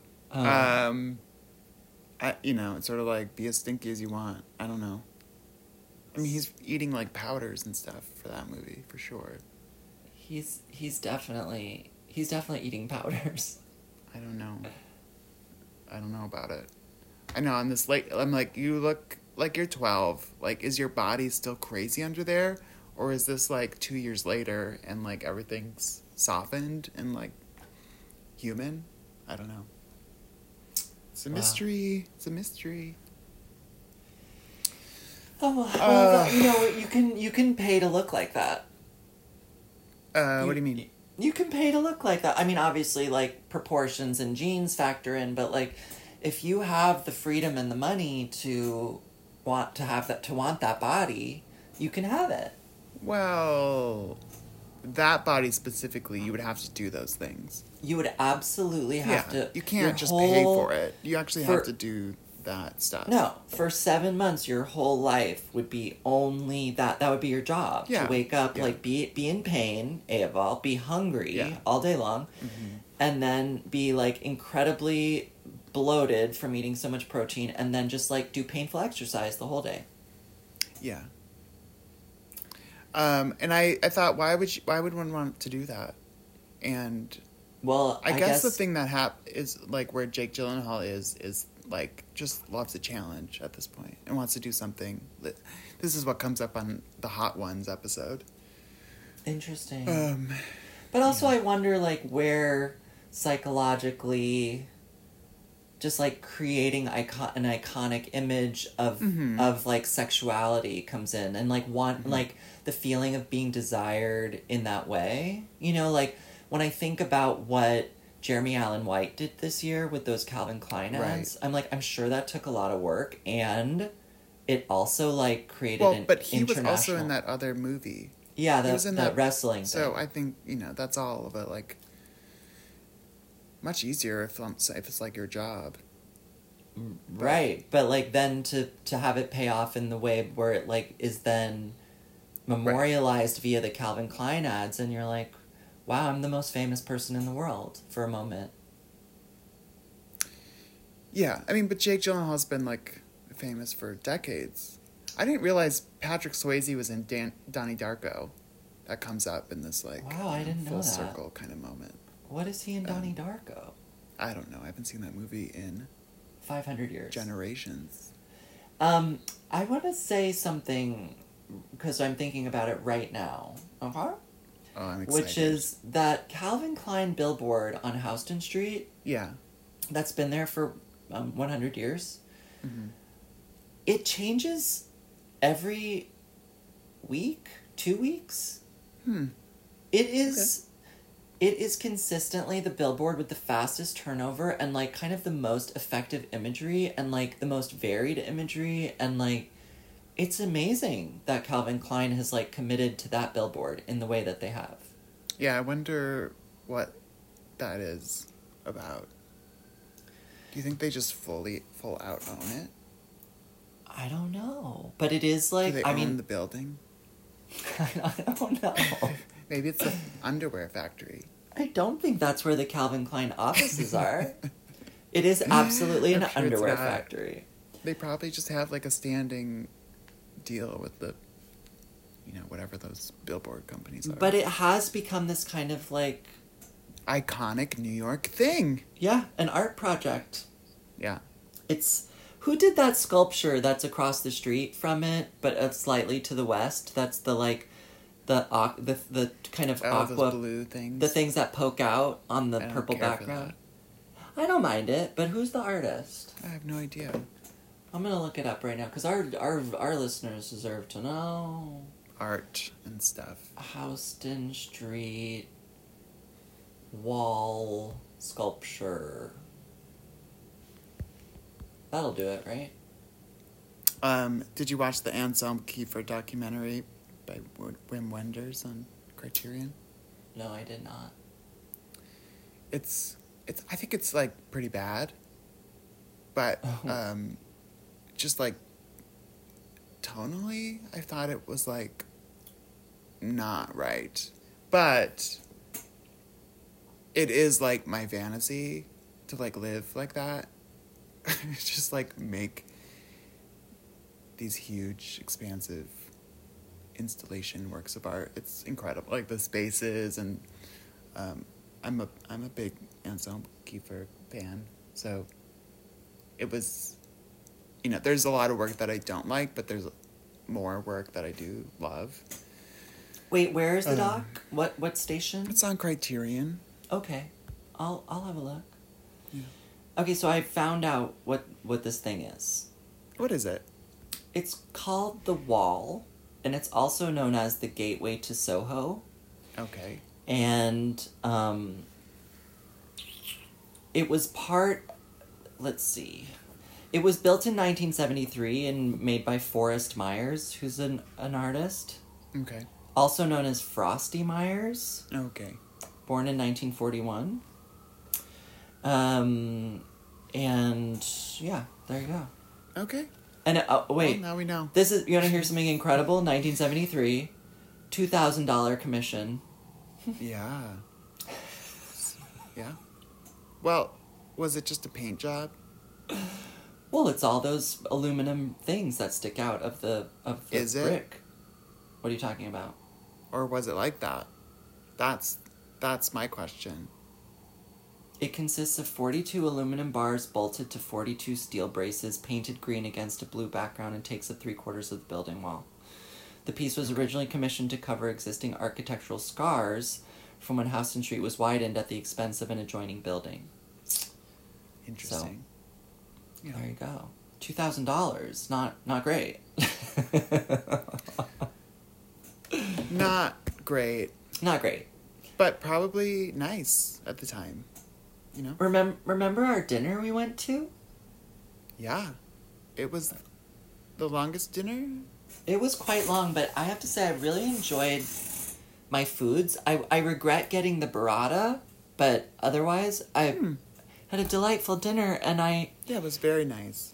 It's sort of like be as stinky as you want. I don't know. I mean, he's eating like powders and stuff for that movie for sure. He's definitely eating powders. I don't know about it. I know I'm like, you look like you're 12. Like, is your body still crazy under there, or is this like 2 years later and like everything's softened and like human? I don't know. It's a mystery. It's a mystery. Oh well, you can pay to look like that. What do you mean? You can pay to look like that. I mean, obviously, like, proportions and genes factor in, but, like, if you have the freedom and the money to want that body, you can have it. Well, that body specifically, you would have to do those things. You would absolutely have to. You can't just pay for it. You actually have to do that stuff. No, for 7 months, your whole life would be only that. That would be your job. Yeah. To wake up, like, be in pain, A of all, be hungry all day long, and then be, like, incredibly bloated from eating so much protein, and then just, like, do painful exercise the whole day. Yeah. And I thought, why would one want to do that? And well, I guess the thing that is like where Jake Gyllenhaal is like just loves a challenge at this point and wants to do something. This is what comes up on the Hot Ones episode. Interesting. But also I wonder like where psychologically just like creating an iconic image of like sexuality comes in, and like like the feeling of being desired in that way. You know, like when I think about what Jeremy Allen White did this year with those Calvin Klein ads, I'm like, I'm sure that took a lot of work, and it also like created an but he was international... also in that other movie. Yeah, that wrestling So thing. I think, that's all of it, like, much easier if it's like your job. Right, but like then to have it pay off in the way where it like is then memorialized via the Calvin Klein ads, and you're like, wow, I'm the most famous person in the world for a moment. Yeah, I mean, but Jake Gyllenhaal's been like famous for decades. I didn't realize Patrick Swayze was in Donnie Darko. That comes up in this like wow, I didn't know full that. circle kind of moment. What is he in Donnie Darko? I don't know. I haven't seen that movie in 500 years. Generations. I want to say something because I'm thinking about it right now. Oh, I'm excited. Which is that Calvin Klein billboard on Houston Street. Yeah. That's been there for 100 years. Mm-hmm. It changes every week, 2 weeks. It is... Okay. It is consistently the billboard with the fastest turnover and, like, kind of the most effective imagery and, like, the most varied imagery. And, like, it's amazing that Calvin Klein has, like, committed to that billboard in the way that they have. Yeah, I wonder what that is about. Do you think they just full out own it? I don't know. But it is, like, Do they own the building? I don't know. Maybe it's an underwear factory. I don't think that's where the Calvin Klein offices are. It is absolutely an underwear factory. They probably just have like a standing deal with the, whatever those billboard companies are. But it has become this kind of like... iconic New York thing. Yeah, an art project. Yeah. It's... Who did that sculpture that's across the street from it, but slightly to the west? That's the, like, the kind of aqua... those blue things? The things that poke out on the purple background. I don't mind it, but who's the artist? I have no idea. I'm gonna look it up right now, because our listeners deserve to know. Art and stuff. Houston Street wall sculpture. That'll do it, right? Did you watch the Anselm Kiefer documentary by Wim Wenders on Criterion? No, I did not. It's I think it's like pretty bad, but just like tonally, I thought it was like not right, but it is like my fantasy to like live like that. Just like make these huge, expansive installation works of art. It's incredible, like the spaces, and I'm a big Anselm Kiefer fan, so it was, you know, there's a lot of work that I don't like, but there's more work that I do love. Wait, where is the doc? What station? It's on Criterion. Okay, I'll have a look. Yeah. Okay, so I found out what this thing is. What is it? It's called The Wall, and it's also known as the Gateway to Soho. Okay. And it was let's see. It was built in 1973 and made by Forrest Myers, who's an artist. Okay. Also known as Frosty Myers. Okay. Born in 1941. And yeah, there you go. Okay. And wait. Well, now we know. This is, you want to hear something incredible? 1973, $2,000 commission. Yeah. Yeah. Well, was it just a paint job? Well, it's all those aluminum things that stick out of the Is it? brick. What are you talking about? Or was it like that? That's my question. It consists of 42 aluminum bars bolted to 42 steel braces, painted green against a blue background, and takes up 3/4 of the building wall. The piece was originally commissioned to cover existing architectural scars from when Houston Street was widened at the expense of an adjoining building. Interesting. So, yeah. There you go. $2,000. Not great. Not great, Not great. but probably nice at the time. You know? Remember our dinner we went to? Yeah. It was the longest dinner? It was quite long, but I have to say I really enjoyed my foods. I regret getting the burrata, but otherwise I had a delightful dinner, and Yeah, it was very nice.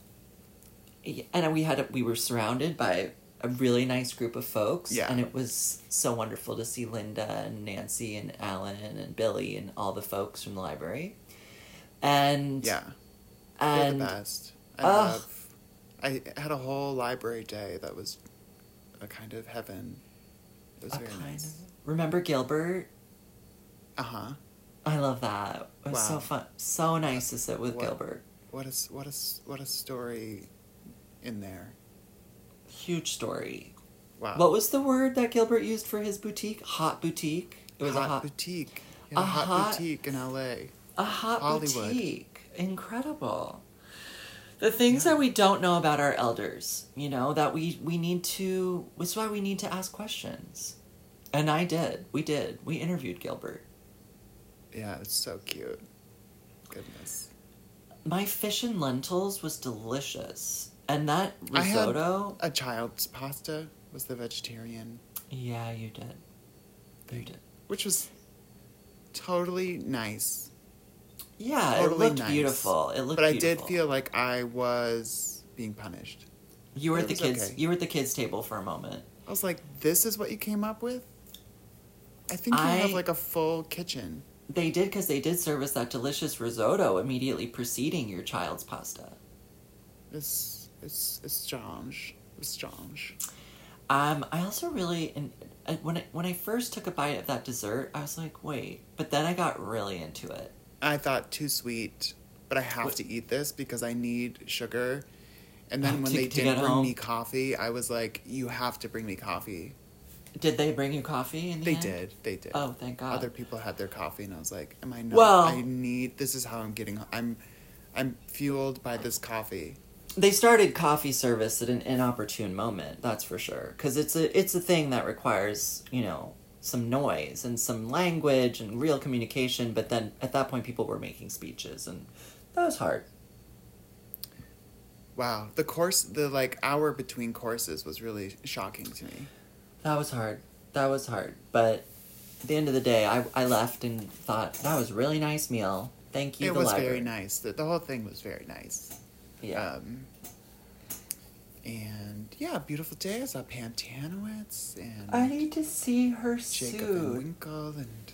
we were surrounded by a really nice group of folks, Yeah. and it was so wonderful to see Linda and Nancy and Alan and Billy and all the folks from the library. And Yeah. They're and the best. I had a whole library day that was a kind of heaven. It was a very kind nice. of, remember Gilbert? Uh-huh. I love that. It was so Wow. fun. So nice to sit with Gilbert. What a story in there. Huge story. Wow. What was the word that Gilbert used for his boutique? Hot boutique. It was hot boutique. Yeah, a a hot hot- boutique in LA. A hot Hollywood. boutique. Incredible. The things that we don't know about our elders, you know, that we need to... That's why we need to ask questions. And I did. We did. We interviewed Gilbert. Yeah, it's so cute. Goodness. My fish and lentils was delicious. And that risotto... A child's pasta was the vegetarian. Yeah, you did. You did. Which was totally nice. Yeah, Totally it looked nice. beautiful. It looked But I beautiful. did feel like I was being punished. You were But at the it was kids. okay. You were at the kids' table for a moment. I was like, this is what you came up with? I think you have like a full kitchen. They did, because they did serve us that delicious risotto immediately preceding your child's pasta. It's strange. It's strange. I also really, when I first took a bite of that dessert, I was like, wait. But then I got really into it. I thought too sweet, but I have to eat this because I need sugar. And then when they to didn't get bring home. me coffee, I was like, you have to bring me coffee. Did they bring you coffee in the They end? did. They did. Oh, thank God. Other people had their coffee, and I was like, "Am I not? Well- I need. This is how I'm getting. I'm fueled by this coffee." They started coffee service at an inopportune moment, that's for sure. Because it's a thing that requires, some noise and some language and real communication. But then at that point, people were making speeches, and that was hard. Wow, the hour between courses was really shocking to me. That was hard. But at the end of the day, I left and thought, that was a really nice meal. Thank you, It the was library. very nice. The whole thing was very nice. Yeah. And yeah, beautiful day. I saw Pam Tanowitz and I need to see her Jacob suit. and Winkle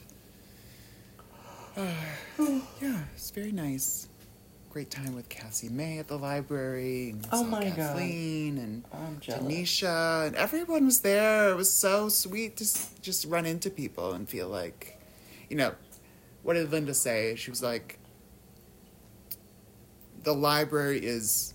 and yeah, it's very nice. Great time with Cassie May at the library. And Oh saw my God. Kathleen and I'm jealous. Tanisha, and everyone was there. It was so sweet to just run into people and feel like, what did Linda say? She was like, the library is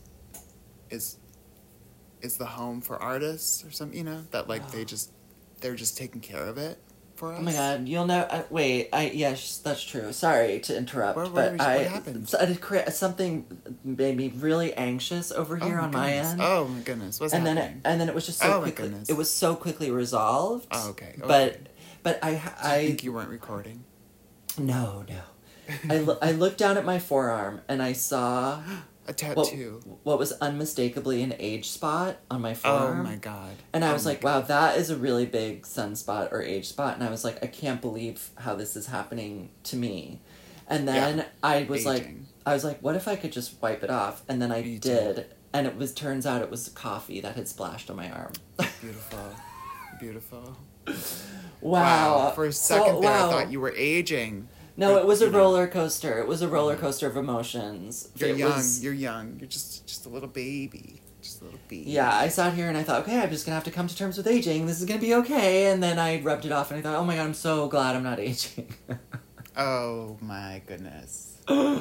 the home for artists or something, that like they're just taking care of it for us. Oh my God, you'll know. Wait, yes, that's true. Sorry to interrupt, What but happened? Something made me really anxious over here on my goodness. end. Oh my goodness, what's and happening? then it was just so Oh, my quickly. goodness. It was so quickly resolved. Oh, okay. But I I think you weren't recording. no. I looked down at my forearm and I saw A tattoo. what was unmistakably an age spot on my Oh forearm. my God. And I Oh was my like, wow, that is a really big sunspot or age spot. And I was like, I can't believe how this is happening to me. And then Yeah. I was Aging. like, what if I could just wipe it off? And then I Me did. too. And turns out it was coffee that had splashed on my arm. Beautiful. Wow. For a second there, wow. I thought you were aging. No, it was a You know. roller coaster. It was a roller coaster of emotions. You're It young. was- You're young. You're just a little baby. Just a little baby. Yeah, I sat here and I thought, okay, I'm just gonna have to come to terms with aging. This is gonna be okay. And then I rubbed it off and I thought, oh my God, I'm so glad I'm not aging. Oh my goodness.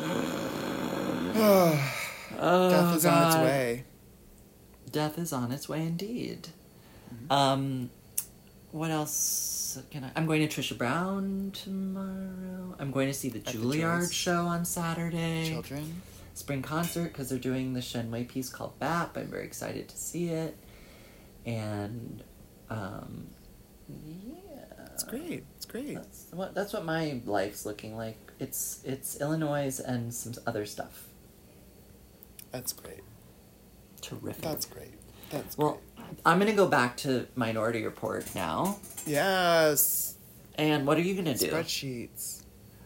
Oh, Death is on its God. way. Death is on its way indeed. What else I'm going to Trisha Brown tomorrow. I'm going to see the the Juilliard Joyce. show on Saturday. Children. Spring concert because they're doing the Shenway piece called BAP. I'm very excited to see it. And yeah. It's great. It's great. That's what my life's looking like. It's Illinois and some other stuff. That's great. Terrific. That's great. That's Well, I'm gonna go back to Minority Report now. great. Yes. And what are you gonna do? Spreadsheets.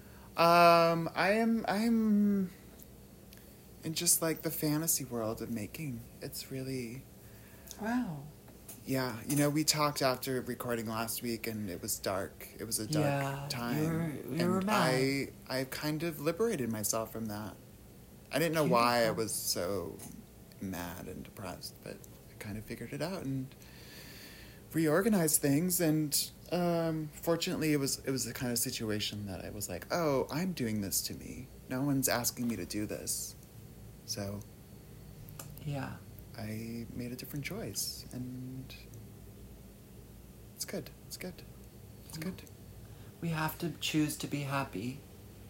I'm in just like the fantasy world of making. It's really, Wow. yeah. We talked after recording last week, and it was dark. It was a dark Yeah, time. you were and mad. I kind of liberated myself from that. I didn't know why I was so mad and depressed, but I kind of figured it out and reorganized things. And fortunately, it was the kind of situation that I was like, oh, I'm doing this to me. No one's asking me to do this. So Yeah. I made a different choice, and it's good. It's good. It's good. We have to choose to be happy.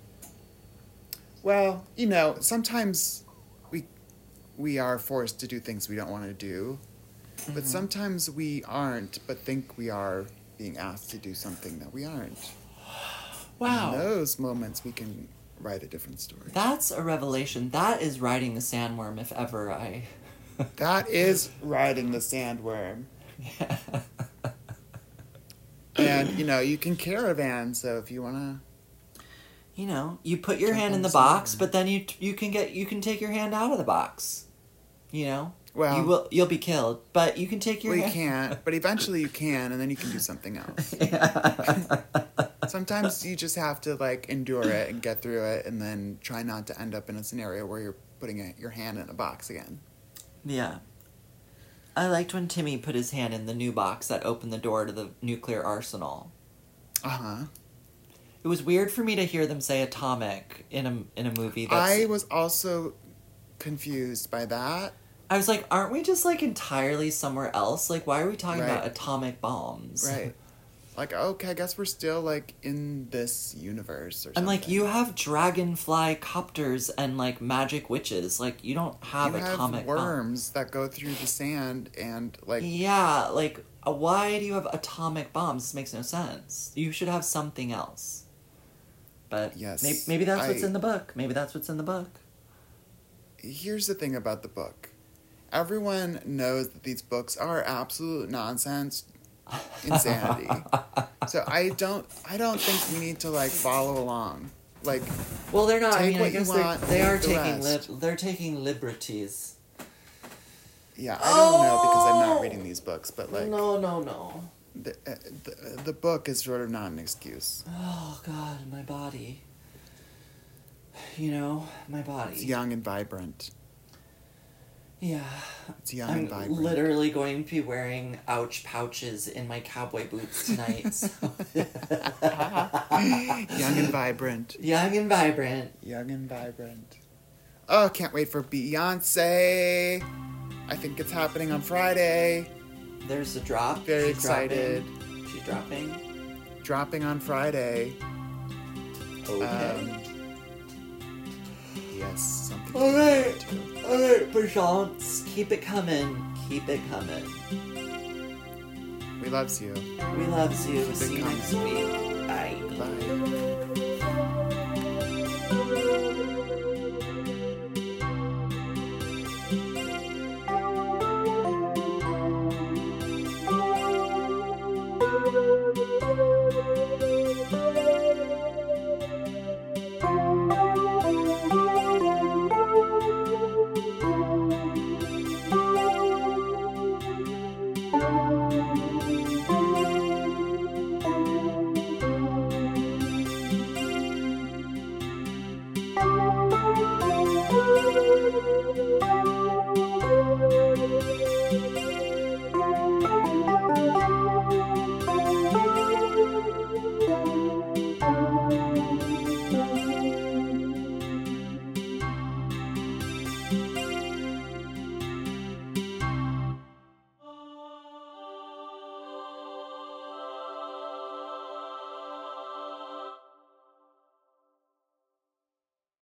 Well, sometimes we are forced to do things we don't want to do, but sometimes we aren't, but think we are being asked to do something that we aren't. Wow. In those moments, we can write a different story. That's a revelation. That is riding the sandworm if ever I... That is riding the sandworm. And, you can caravan, so if you want to... you put your Jump hand on in the the box, sandworm. but then you can take your hand out of the box. Well, you'll be killed, but you can take your well, you hand. can't, but eventually you can, and then you can do something else. Sometimes you just have to, endure it and get through it, and then try not to end up in a scenario where you're putting your hand in a box again. Yeah. I liked when Timmy put his hand in the new box that opened the door to the nuclear arsenal. Uh-huh. It was weird for me to hear them say atomic in a movie that's... I was also confused by that. I was like, aren't we just like entirely somewhere else? Like, why are we talking Right. about atomic bombs? Right. Like, okay, I guess we're still, like, in this universe or something. And like, you have dragonfly copters and like magic witches. Like, you don't have You have atomic bombs. worms that go through the sand and, like, Yeah, like, why do you have atomic bombs? This makes no sense. You should have something else. But Yes, maybe that's what's I- in the book. Maybe that's what's in the book. here's the thing about the book. Everyone knows that these books are absolute nonsense, insanity. So I don't think we need to, like, follow along. Like, Well, they're not. I Take mean, I what you guess want, they are leave the taking rest. they're taking liberties. yeah, I don't know because I'm not reading these books, but, like, No. the book is sort of not an excuse. Oh God, my body. You know, my body. It's young and vibrant. Yeah. It's young I'm and vibrant. literally going to be wearing ouch pouches in my cowboy boots tonight. So. Young and vibrant. Young and vibrant. Young and vibrant. Oh, can't wait for Beyonce. I think it's happening on Friday. There's a drop. Very She's excited. Dropping. She's dropping. Dropping on Friday. Okay. Yes, something. All right. to look forward to. All right, Prashants. Keep it coming. Keep it coming. We loves you. We loves you. Keep it See you coming. next week. Bye. Bye. Thank you.